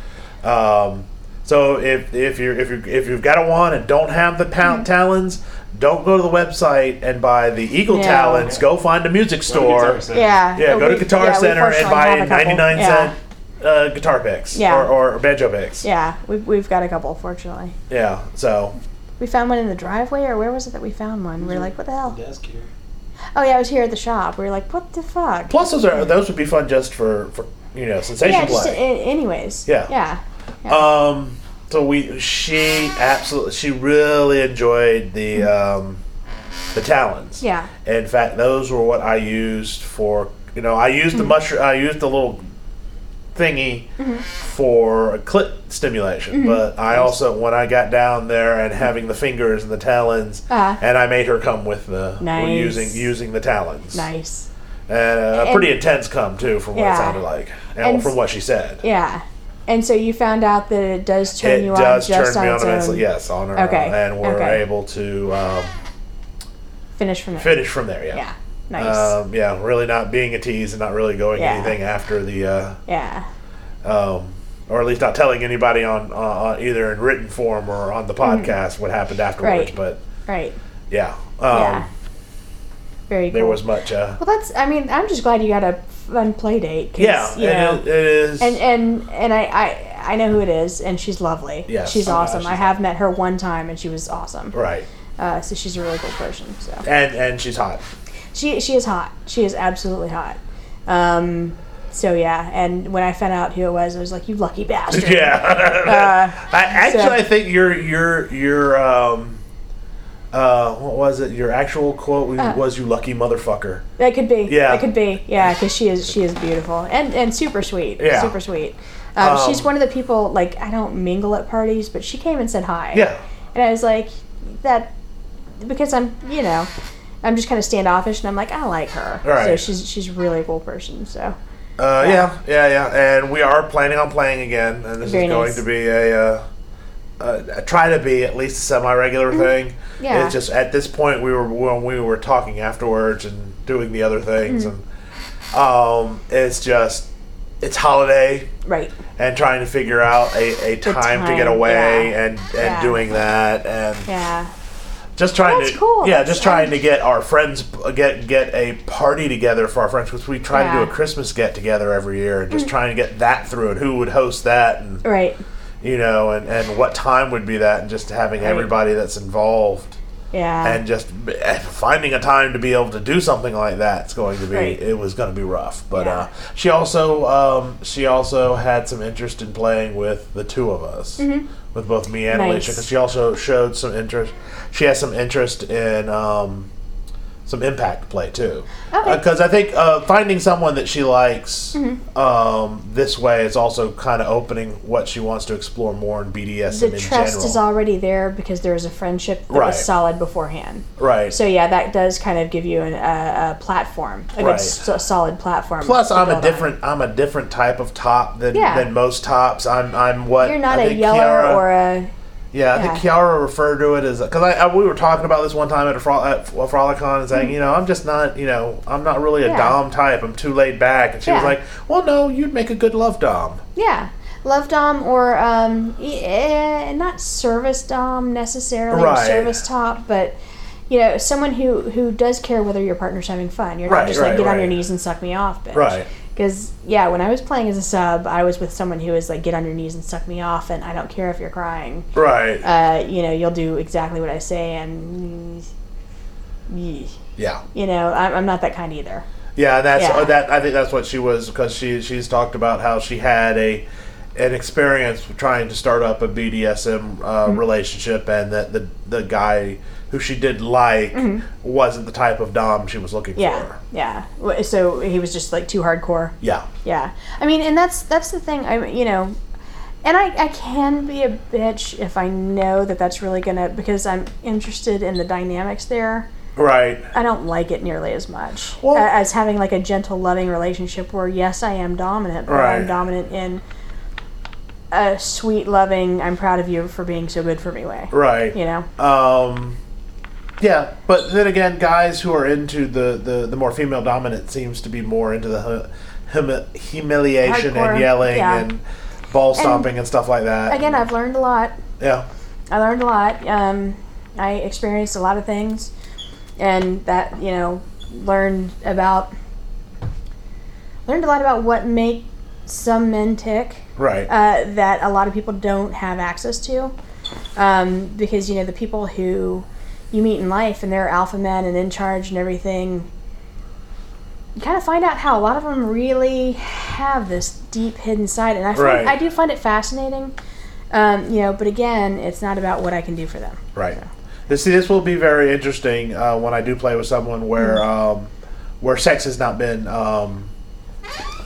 Um, so if if you if you if you've got a wand and don't have the ta- talons, don't go to the website and buy the eagle No. talons. Go find a music store. Guitar Center. Yeah. Yeah, but go to we- Guitar yeah, we Center and fortunately buy have a couple. ninety-nine yeah. cent uh, guitar picks Yeah. or, or banjo picks. Yeah, we've, we've got a couple, fortunately. Yeah, so We found one in the driveway, or where was it that we found one? We were like, what the hell? Desk here. Oh, yeah, I was here at the shop. We were like, what the fuck? plus those are those would be fun just for for you know sensation Yeah, just play. a- anyways. Yeah. Yeah. Yeah. Um, so we, she absolutely, she really enjoyed the um, the talons. Yeah. In fact, those were what I used for. You know, I used Mm-hmm. the mushroom. I used the little thingy Mm-hmm. for clit stimulation. But I also, when I got down there and having the fingers and the talons, Uh-huh. and I made her come with the Nice. using using the talons. Nice. And uh, a And- pretty intense come too, from what Yeah. it sounded like, and, And- from what she said. Yeah. And so you found out that it does turn It you does on just turn on me on its immensely. own. Yes, on her Okay, own, and we're okay. able to um, Finish from there. finish from there. Yeah. Yeah. Nice. Um, yeah, really not being a tease and not really going Yeah. anything after the, uh, yeah. um, or at least not telling anybody on, uh, on either in written form or on the podcast what happened afterwards. Right. But Right. yeah, um, Yeah. Very cool. there was much. Uh, Well, that's. I mean, I'm just glad you got a fun play date. 'Cause, yeah, You know, and it, it is. and and and I, I I know who it is, and she's lovely. Yes. She's Oh, yeah, awesome. she's I have met her one time, and she was awesome. right, Uh, so she's a really cool person. So and and she's hot. she she is hot. She is absolutely hot. Um. So yeah, and when I found out who it was, I was like, "You lucky bastard." Yeah. Uh, I actually, so- I think your your your um, uh, what was it? Your actual quote was, Uh. was "You lucky motherfucker." That could be. Yeah. That could be. Yeah, because she is she is beautiful and and super sweet. Yeah. Super sweet. Um, Um, she's one of the people, like, I don't mingle at parties, but she came and said hi. Yeah. And I was like, that, because I'm, you know, I'm just kind of standoffish, and I'm like, I like her. Right. So she's she's really a cool person. So Uh, Yeah. yeah. yeah, yeah, and we are planning on playing again, and this Very is going nice. to be a, uh, uh, try to be at least a semi-regular thing. Mm-hmm. Yeah. It's just at this point we were when we were talking afterwards and doing the other things, Mm-hmm. and um, it's just it's holiday right. and trying to figure out a, a time, to get time, away yeah. and and Yeah. doing that and Yeah. just trying That's to cool. yeah That's- just trying to get our friends get get a party together for our friends, because we try to do Yeah. a Christmas get together every year, and just trying to get that through, and who would host that, and Right. you know, and and what time would be that, and just having Right. everybody that's involved, Yeah. and just b- finding a time to be able to do something like that. It's going to be Right. it was going to be rough, but Yeah. uh, she also um, she also had some interest in playing with the two of us. With both me and Mm-hmm. Nice. Alicia, because she also showed some interest. She has some interest in um, some impact play too. Okay. Because I think uh, finding someone that she likes Mm-hmm. um, this way is also kind of opening what she wants to explore more in B D S M The in trust general. is already there because there was a friendship that Right. was solid beforehand. right. So yeah, that does kind of give you an, a, a platform, a Right. good s- solid platform. Plus, to I'm a build on. different I'm a different type of top than, Yeah. than most tops. I'm I'm what You're not I a think yeller Kiara- or a. Yeah, I think Yeah. Kiara referred to it as because I, I we were talking about this one time at a Fro- at a Frolicon and saying, you know, I'm just not, you know, I'm not really a Mm-hmm. Yeah. dom type. I'm too laid back, and she was Yeah. like, well, no, you'd make a good love dom. Yeah, love dom or um, eh, not service dom necessarily, or Right. service top, but you know, someone who who does care whether your partner's having fun. You're not Right, just like right, get on right. your knees and suck me off, bitch. Right. Because yeah, when I was playing as a sub, I was with someone who was like, get on your knees and suck me off, and I don't care if you're crying. Right. Uh, you know, you'll do exactly what I say, and mm, yeah. you know, I'm, I'm not that kind either. Yeah, and that's Yeah. uh, that. I think that's what she was, because she she's talked about how she had a an experience with trying to start up a B D S M uh, Mm-hmm. relationship, and that the the guy who she did like wasn't the type of dom she was looking Mm-hmm. Yeah, for. yeah. W- So he was just like too hardcore. Yeah. Yeah, I mean, and that's that's the thing. I you know, and I I can be a bitch if I know that that's really gonna, because I'm interested in the dynamics there. Right. I don't like it nearly as much Well- a- as having like a gentle, loving relationship where yes, I am dominant, but Right. I'm dominant in a sweet, loving, I'm proud of you for being so good for me way. Right. You know. Um, yeah, but then again, guys who are into the, the, the more female dominant seems to be more into the hu- humi- humiliation Hardcore, and yelling yeah. and ball stomping and, stuff like that. Again, I've learned a lot. yeah, I learned a lot. Um, I experienced a lot of things, and that you know, learned about learned a lot about what make some men tick. right, Uh, that a lot of people don't have access to, um, because you know the people who you meet in life and they're alpha men and in charge and everything. You kind of find out how a lot of them really have this deep hidden side, and I find, Right. I do find it fascinating. Um, you know, but again, it's not about what I can do for them. right. This this will be very interesting uh, when I do play with someone where Mm-hmm. um, where sex has not been um,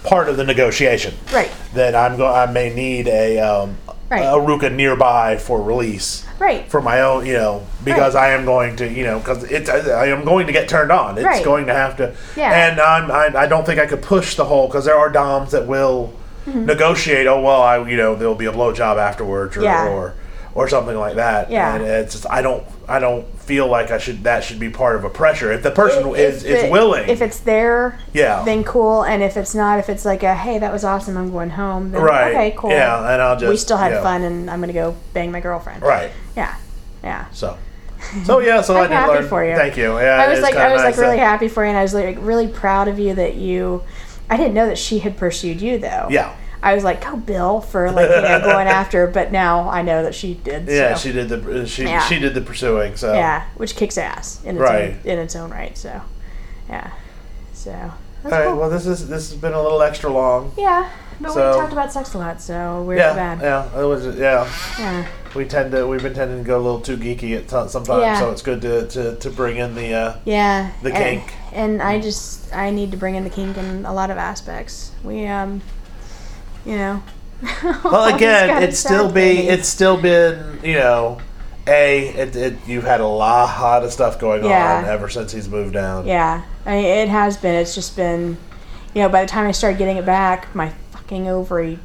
part of the negotiation. Right. That I'm go I may need a um, Right. a Ruka nearby for release. Right. For my own, you know, because Right. I am going to, you know, because it's I am going to get turned on. It's Right. going to have to. Yeah. And I'm I, I don't think I could push the whole because there are doms that will Mm-hmm. negotiate. Oh well, I you know there'll be a blowjob afterwards or, Yeah. or or something like that. Yeah. And it's just I don't I don't feel like I should that should be part of a pressure. If the person If- is if is it- willing. If it's there, Yeah. then cool. And if it's not, if it's like a, hey, that was awesome, I'm going home. Then, Right. Okay, cool. Yeah, and I'll just we still had yeah. fun, and I'm gonna go bang my girlfriend. Right. Yeah. Yeah. So. So yeah, so I I'm did happy learn. for you. Thank you. Yeah, I was it's like, kinda I was nice like really that- happy for you, and I was like really proud of you that you. I didn't know that she had pursued you though. Yeah. I was like, go Bill for like you know going after, but now I know that she did. Yeah, so. she did the she Yeah. she did the pursuing. So Yeah, which kicks ass in its Right. own, in its own right. So, yeah. So. That's All right. cool. Well, this is this has been a little extra long. Yeah, but So- we talked about sex a lot, so we're Yeah, bad. yeah. It was yeah. Yeah. We tend to we've been tending to go a little too geeky at t- sometimes, Yeah. so it's good to, to, to bring in the uh, Yeah. The and, kink. And I just I need to bring in the kink in a lot of aspects. We um, you know. well all these again kind of it's still sad be things. it's still been you know a it, it you've had a lot of stuff going Yeah. on ever since he's moved down. Yeah, I mean, it has been. It's just been, you know, by the time I started getting it back, my fucking ovary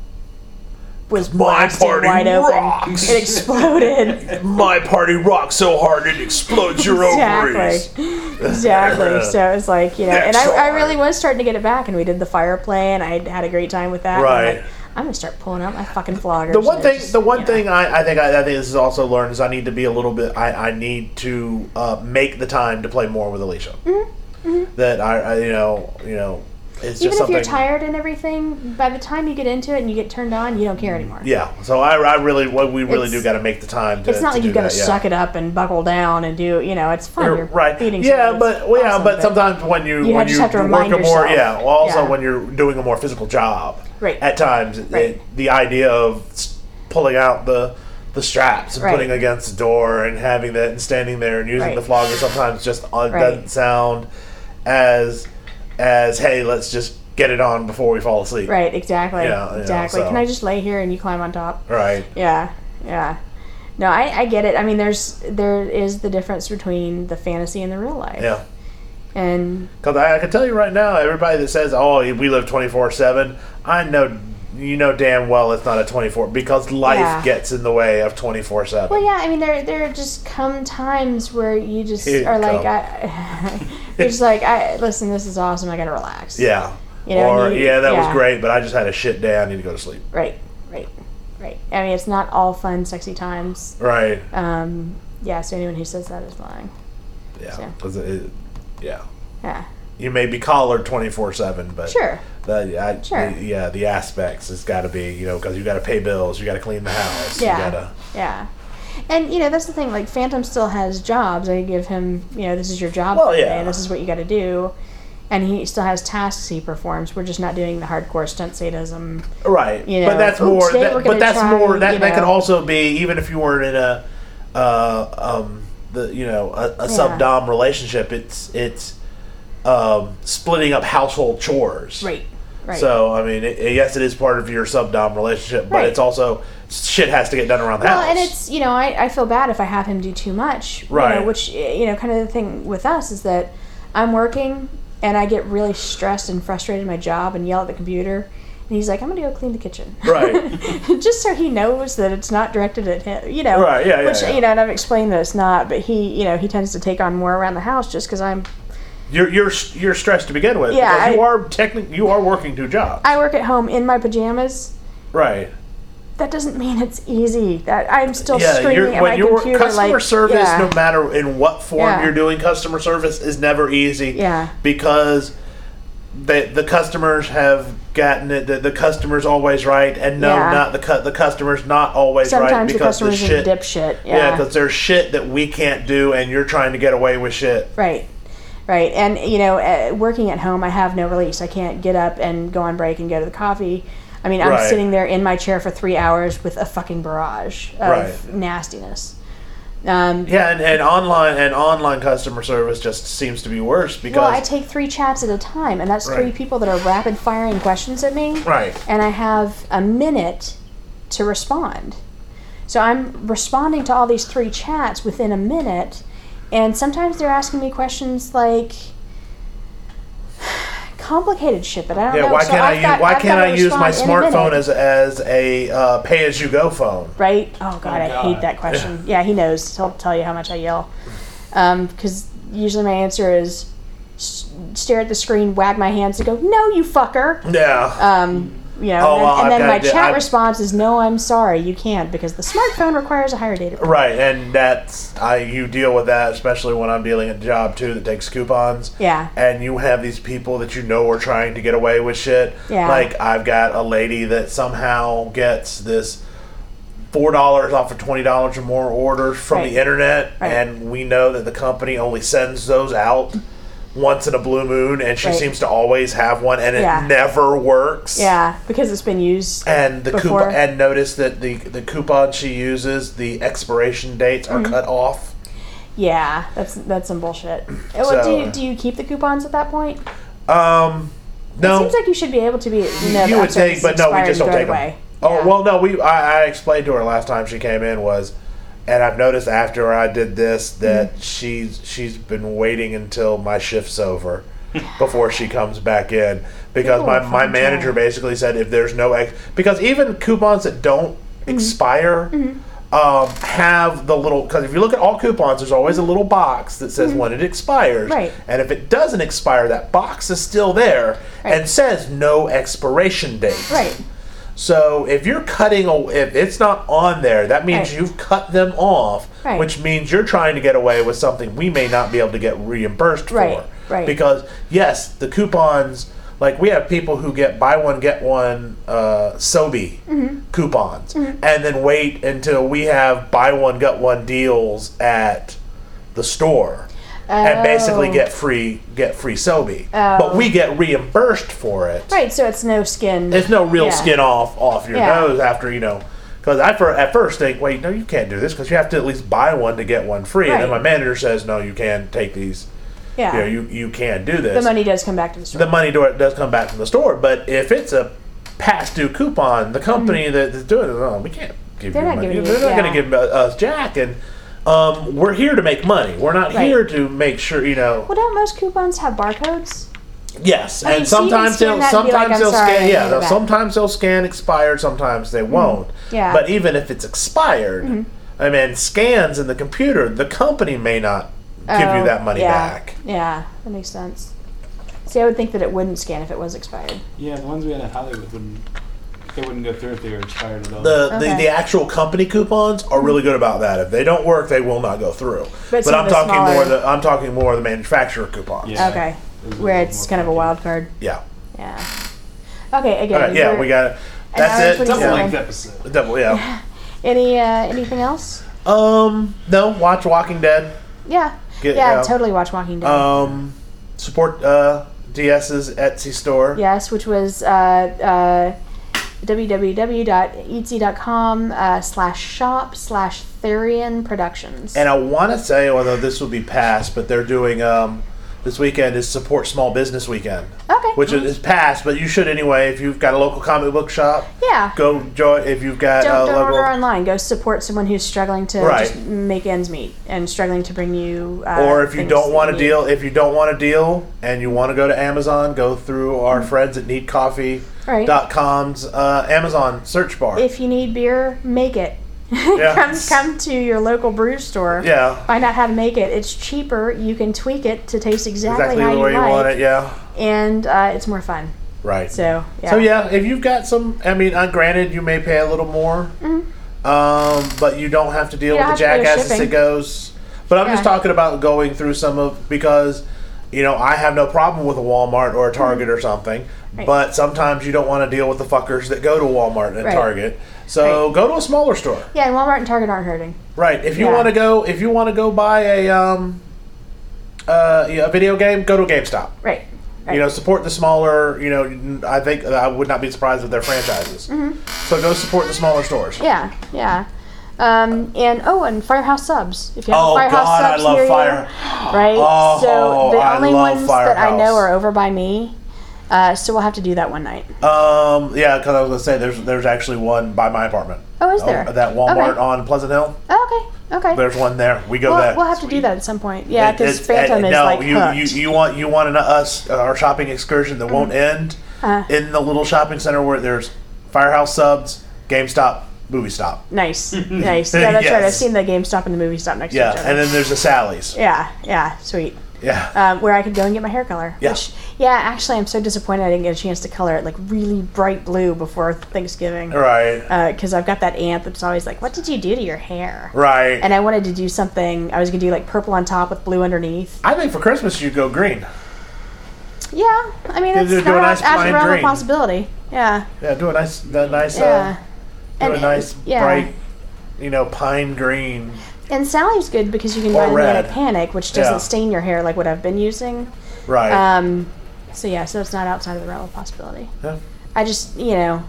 was My blasted party wide open. rocks. It exploded. My party rocks so hard it explodes your ovaries. Exactly. Exactly. So it was like, you know, and Extra I, I hard. really was starting to get it back, and we did the fire play, and I had a great time with that. and I'm Right. like, I'm gonna start pulling out my fucking floggers. The one and thing, just, the one you know. thing I, I think I, I think this is also learned is I need to be a little bit. I, I need to uh, make the time to play more with Alicia. Mm-hmm. That I, I, you know, you know, it's Even just if you're something. tired and everything, by the time you get into it and you get turned on, you don't care anymore. Yeah, so I, I really, what we really It's- do got to make the time. To, It's not to like do you've got to that, yeah. suck it up and buckle down and do, you know, it's fun. You're right. beating Yeah, someone. but It's well, yeah, awesome, but sometimes when you you when just you have to work remind a more yourself. yeah. Well, also Yeah. when you're doing a more physical job, Right. At times, it, Right. the idea of s- pulling out the the straps and Right. putting against the door and having that and standing there and using Right. the flogger sometimes just uh, Right. doesn't sound as as hey, let's just get it on before we fall asleep. Right, exactly. Yeah, yeah, exactly. so- Can I just lay here and you climb on top? Right. Yeah, yeah. No, I, I get it. I mean, there's there is the difference between the fantasy and the real life. Yeah. And Because I, I can tell you right now, everybody that says, "Oh, we live twenty-four seven," I know, you know damn well it's not a twenty-four because life Yeah. gets in the way of twenty-four seven. well, yeah. I mean, there there just come times where you just Here it are like, come. I, you're just like, I listen. This is awesome. I gotta relax. Yeah. You know, or and you- yeah, that yeah. was great, but I just had a shit day. I need to go to sleep. Right. Right. Right. I mean, it's not all fun, sexy times. Right. Um. Yeah. So anyone who says that is lying. Yeah. So. 'Cause it, yeah. Yeah. You may be collared twenty-four seven, but Sure. The, I, Sure. the- yeah, the aspects has got to be, you know, because you got to pay bills, you got to clean the house. Yeah. You gotta, Yeah. And you know that's the thing. Like Phantom still has jobs. I give him, you know, this is your job Well, for the yeah. day. This is what you got to do, and he still has tasks he performs. We're just not doing the hardcore stunt sadism. Right. You but know, that's "Ooh, more. today That, we're but gonna that's try, more. That you that could know." also be even if you weren't in a, uh, um, the you know a, a Yeah. sub dom relationship. It's it's, um, splitting up household chores. Right. Right. So I mean, it, yes, it is part of your sub dom relationship, but Right. it's also shit has to get done around the well, house. and it's you know I, I feel bad if I have him do too much. You Right. know, which you know kind of the thing with us is that I'm working and I get really stressed and frustrated in my job and yell at the computer. And he's like, I'm gonna go clean the kitchen. Right. Just so he knows that it's not directed at him, you know. Right, yeah, yeah, Which, yeah. you know, and I've explained that it's not, but he, you know, he tends to take on more around the house just because I'm, You're you're you're stressed to begin with. Yeah, because you I- are technically you are working two jobs. I work at home in my pajamas. Right. That doesn't mean it's easy. That I'm still Yeah, screaming you're, at my when you're computer customer like, service, yeah. no matter in what form Yeah. you're doing customer service, is never easy. Yeah. Because the the customers have gotten it. The, the customer's always right, and no, Yeah. not the cu- the customer's not always right Sometimes the because customer's shit. a dipshit. Yeah, Yeah. because there's shit that we can't do, and you're trying to get away with shit. Right. Right. And, you know, uh, working at home, I have no release. I can't get up and go on break and go to the coffee. I mean, I'm Right. sitting there in my chair for three hours with a fucking barrage of Right. nastiness. Um, Yeah, and, and online and online customer service just seems to be worse because well, I take three chats at a time, and that's three Right. people that are rapid firing questions at me. right. And I have a minute to respond. So I'm responding to all these three chats within a minute, and sometimes they're asking me questions like complicated shit that I don't Yeah, know. why So can't I I've use got- why I've can't got I to use my respond in a smartphone minute. as as a uh, pay as you go phone? Right? Oh god, Oh, I God. hate that question. Yeah, he knows. He'll tell you how much I yell. Because usually my answer is s- stare at the screen, wag my hands, and go, "No, you fucker." Yeah. Um, you know, Oh, and, well, then, and I've then gotta my do- chat I've- response is, "No, I'm sorry, you can't," because the smartphone requires a higher data plan. Right, and that's I you deal with that especially when I'm dealing at a job too that takes coupons. Yeah. And you have these people that you know are trying to get away with shit. Yeah. Like I've got a lady that somehow gets this four dollars off of twenty dollars or more orders from Right. the internet, Right. and we know that the company only sends those out once in a blue moon, and she Right. seems to always have one, and it Yeah. never works. Yeah, because it's been used. And the Before- coupon, and notice that the the coupon she uses, the expiration dates are Mm-hmm. cut off. Yeah, that's that's some bullshit. Uh, what, do So- you do you keep the coupons at that point? Um, no, It seems like you should be able to be. You, know, you the would upside take, is but no, we expired, just you don't throw it take them. away. Oh Yeah. well, no, we I, I explained to her last time she came in was, and I've noticed after I did this that Mm-hmm. she's she's been waiting until my shift's over before she comes back in because People my, are my fucking manager tired. basically said if there's no ex- because even coupons that don't Mm-hmm. expire. Um, have the little because if you look at all coupons, there's always a little box that says when it expires, Mm-hmm. Right. and if it doesn't expire, that box is still there Right. and says no expiration date. Right. So if you're cutting, a, if it's not on there, that means Right. you've cut them off, Right. which means you're trying to get away with something we may not be able to get reimbursed Right, for. right. Because yes, the coupons, like we have people who get buy one get one uh, Sobe Mm-hmm. coupons, and then wait until we have buy one get one deals at the store. And basically Oh. get free get free Sobe, Oh. but we get reimbursed for it. Right, so it's no skin. There's no real Yeah. skin off off your Yeah. nose after you know. Because I for, at first think, wait, no, you can't do this because you have to at least buy one to get one free. And then my Right. manager says, no, you can take these. yeah. You know, you you can do this. the money does come back to the store. The money do- does come back from the store, but if it's a past due coupon, the company that is doing it, oh, we can't give Mm-hmm. They're you not money. giving They're you- not going yeah. to give us jack, and um, we're here to make money. We're not Right. here to make sure you know. Well, don't most coupons have barcodes? Yes, I mean, and so you can sometimes scan they'll that and be like, sometimes "I'm they'll sorry, I scan. Yeah, need it they'll, back." sometimes they'll scan expired. Sometimes they won't. Yeah. But even if it's expired, I mean, scans in the computer, the company may not give you Oh, that money yeah. back. Yeah, that makes sense. See, I would think that it wouldn't scan if it was expired. Yeah, the ones we had at Hollywood wouldn't. They wouldn't go through if they were expired at all. The, the Okay. the actual company coupons are really good about that. If they don't work, they will not go through. But But, some I'm of the talking smaller- more the I'm talking more the manufacturer coupons. Yeah. Okay. Those are Where a it's little kind of a more wild card. Yeah. Yeah. Okay, again. All right, yeah, we're- we got it. an That's hour and it. twenty Double Yeah. length episode. Double, yeah. Any, uh, anything else? Um, no, watch Walking Dead. Yeah. Get- yeah, yeah. totally watch Walking Dead. Um, support uh, DS's Etsy store. Yes, which was uh, uh, www.etsy.com uh, slash shop slash Therian Productions. And I want to say, although this will be past, but they're doing um, this weekend is Support Small Business Weekend, Okay. which is, is past, but you should anyway. If you've got a local comic book shop, Yeah. go join. If you've got Don't, a don't local, order online. Go support someone who's struggling to Right. just make ends meet and struggling to bring you. Uh, or if you things don't that want you to need. deal, if you don't want to deal, and you want to go to Amazon, go through our friends at Need Coffee Right. dot com's uh, Amazon search bar. If you need beer, make it. Yeah. come come to your local brew store. Yeah. Find out how to make it. It's cheaper. You can tweak it to taste exactly, exactly how the you way you like, want it. Yeah. and uh, it's more fun. Right. So yeah. So yeah, if you've got some, I mean, uh, granted, you may pay a little more, um, but you don't have to deal You with the don't have to pay jackasses shipping. it goes. But I'm just Yeah. talking about going through some of because, you know, I have no problem with a Walmart or a Target or something, Right. but sometimes you don't want to deal with the fuckers that go to Walmart and Right. Target. So Right. go to a smaller store. Yeah, and Walmart and Target aren't hurting. Right. If you Yeah. want to go, if you want to go buy a um, uh, yeah, a video game, go to a GameStop. Right. Right. You know, support the smaller. You know, I think I would not be surprised with their franchises. So go support the smaller stores. Yeah, yeah. Um, and oh, and Firehouse subs. If you have Oh, a Firehouse God, I subs love near you, Fire- right? Oh, so the I only love ones that I know Firehouse. are over by me. Uh, so we'll have to do that one night. Um, yeah, because I was gonna say there's there's actually one by my apartment. Oh, is there? that Walmart Okay. on Pleasant Hill. Oh, okay. Okay. There's one there. We go We'll, there. we'll have to do that at some point. Yeah, It- because it's- Phantom uh, is no, like you, hooked. you you want you want an, us uh, our shopping excursion that won't end Uh. in the little shopping center where there's Firehouse subs, GameStop, Movie Stop. Nice, nice. Yeah, that's right. I've Yes. seen the GameStop and the movie stop next Yeah, to each other. and then there's the Sally's. yeah, yeah, sweet. Yeah. Um, where I could go and get my hair color. Yeah. Which, yeah, actually, I'm so disappointed I didn't get a chance to color it like really bright blue before Thanksgiving. Right. Because I've got that aunt that's always like, "What did you do to your hair?" Right. And I wanted to do something. I was gonna do like purple on top with blue underneath. I think for Christmas you go green. Yeah, I mean, Do- it's do- not do a out, nice out of the plain realm of green. possibility. Yeah, Yeah, do a nice, a nice, yeah. uh, do And- a nice yeah. bright, you know, pine green. And Sally's good because you can Or buy the red. Manic Panic, which doesn't Yeah. stain your hair like what I've been using. Right. Um, so yeah, so it's not outside of the realm of possibility. yeah. I just, you know,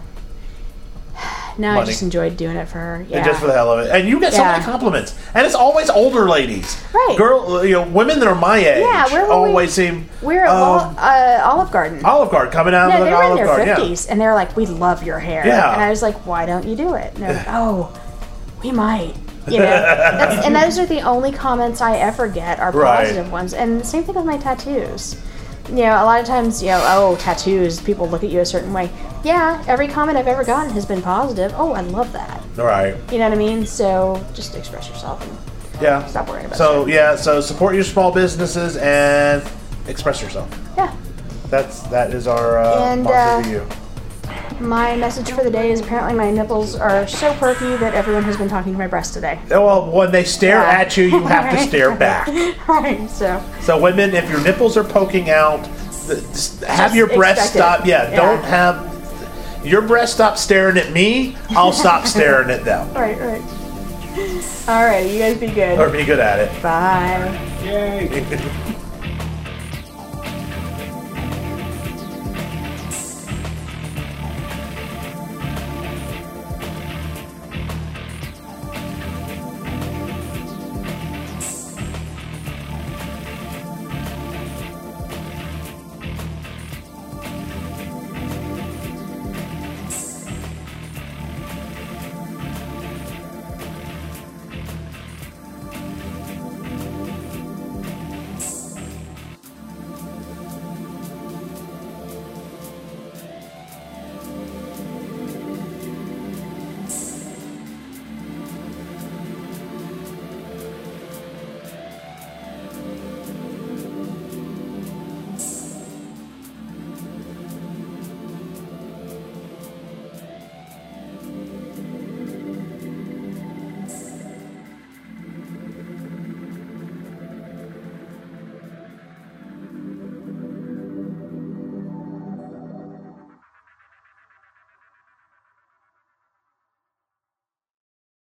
now I Money. just enjoyed doing it for her. Yeah. And just for the hell of it. And you get so Yeah. many compliments. And it's always older ladies. Right. Girl, you know, women that are my age Yeah, where were we? always seem. We're at um, Wal- uh, Olive Garden. Olive Garden, coming out No, of they the were in Olive their Garden. fifties, and they were like, "We love your hair." Yeah. And I was like, "Why don't you do it?" And they're like, "Oh, we might." You know, That's, and those are the only comments I ever get are Right. positive ones. And the same thing with my tattoos. You know, a lot of times, you know, oh, tattoos, people look at you a certain way. Yeah, every comment I've ever gotten has been positive. Oh, I love that. Yeah. Right. You know what I mean? So just express yourself and Yeah. stop worrying about So, shit. yeah, so support your small businesses and express yourself. Yeah. That's, that is our uh, And, mantra uh, to you. My message for the day is apparently my nipples are so perky that everyone has been talking to my breasts today. Well, when they stare Yeah. at you, you have to Right. stare back. Right, so. So, women, if your nipples are poking out, th- just have Just your breath expect it. stop. Yeah, Yeah. don't have your breath stop staring at me. I'll stop staring at them. Right, right. All right, you guys be good. Or be good at it. Bye. Yay!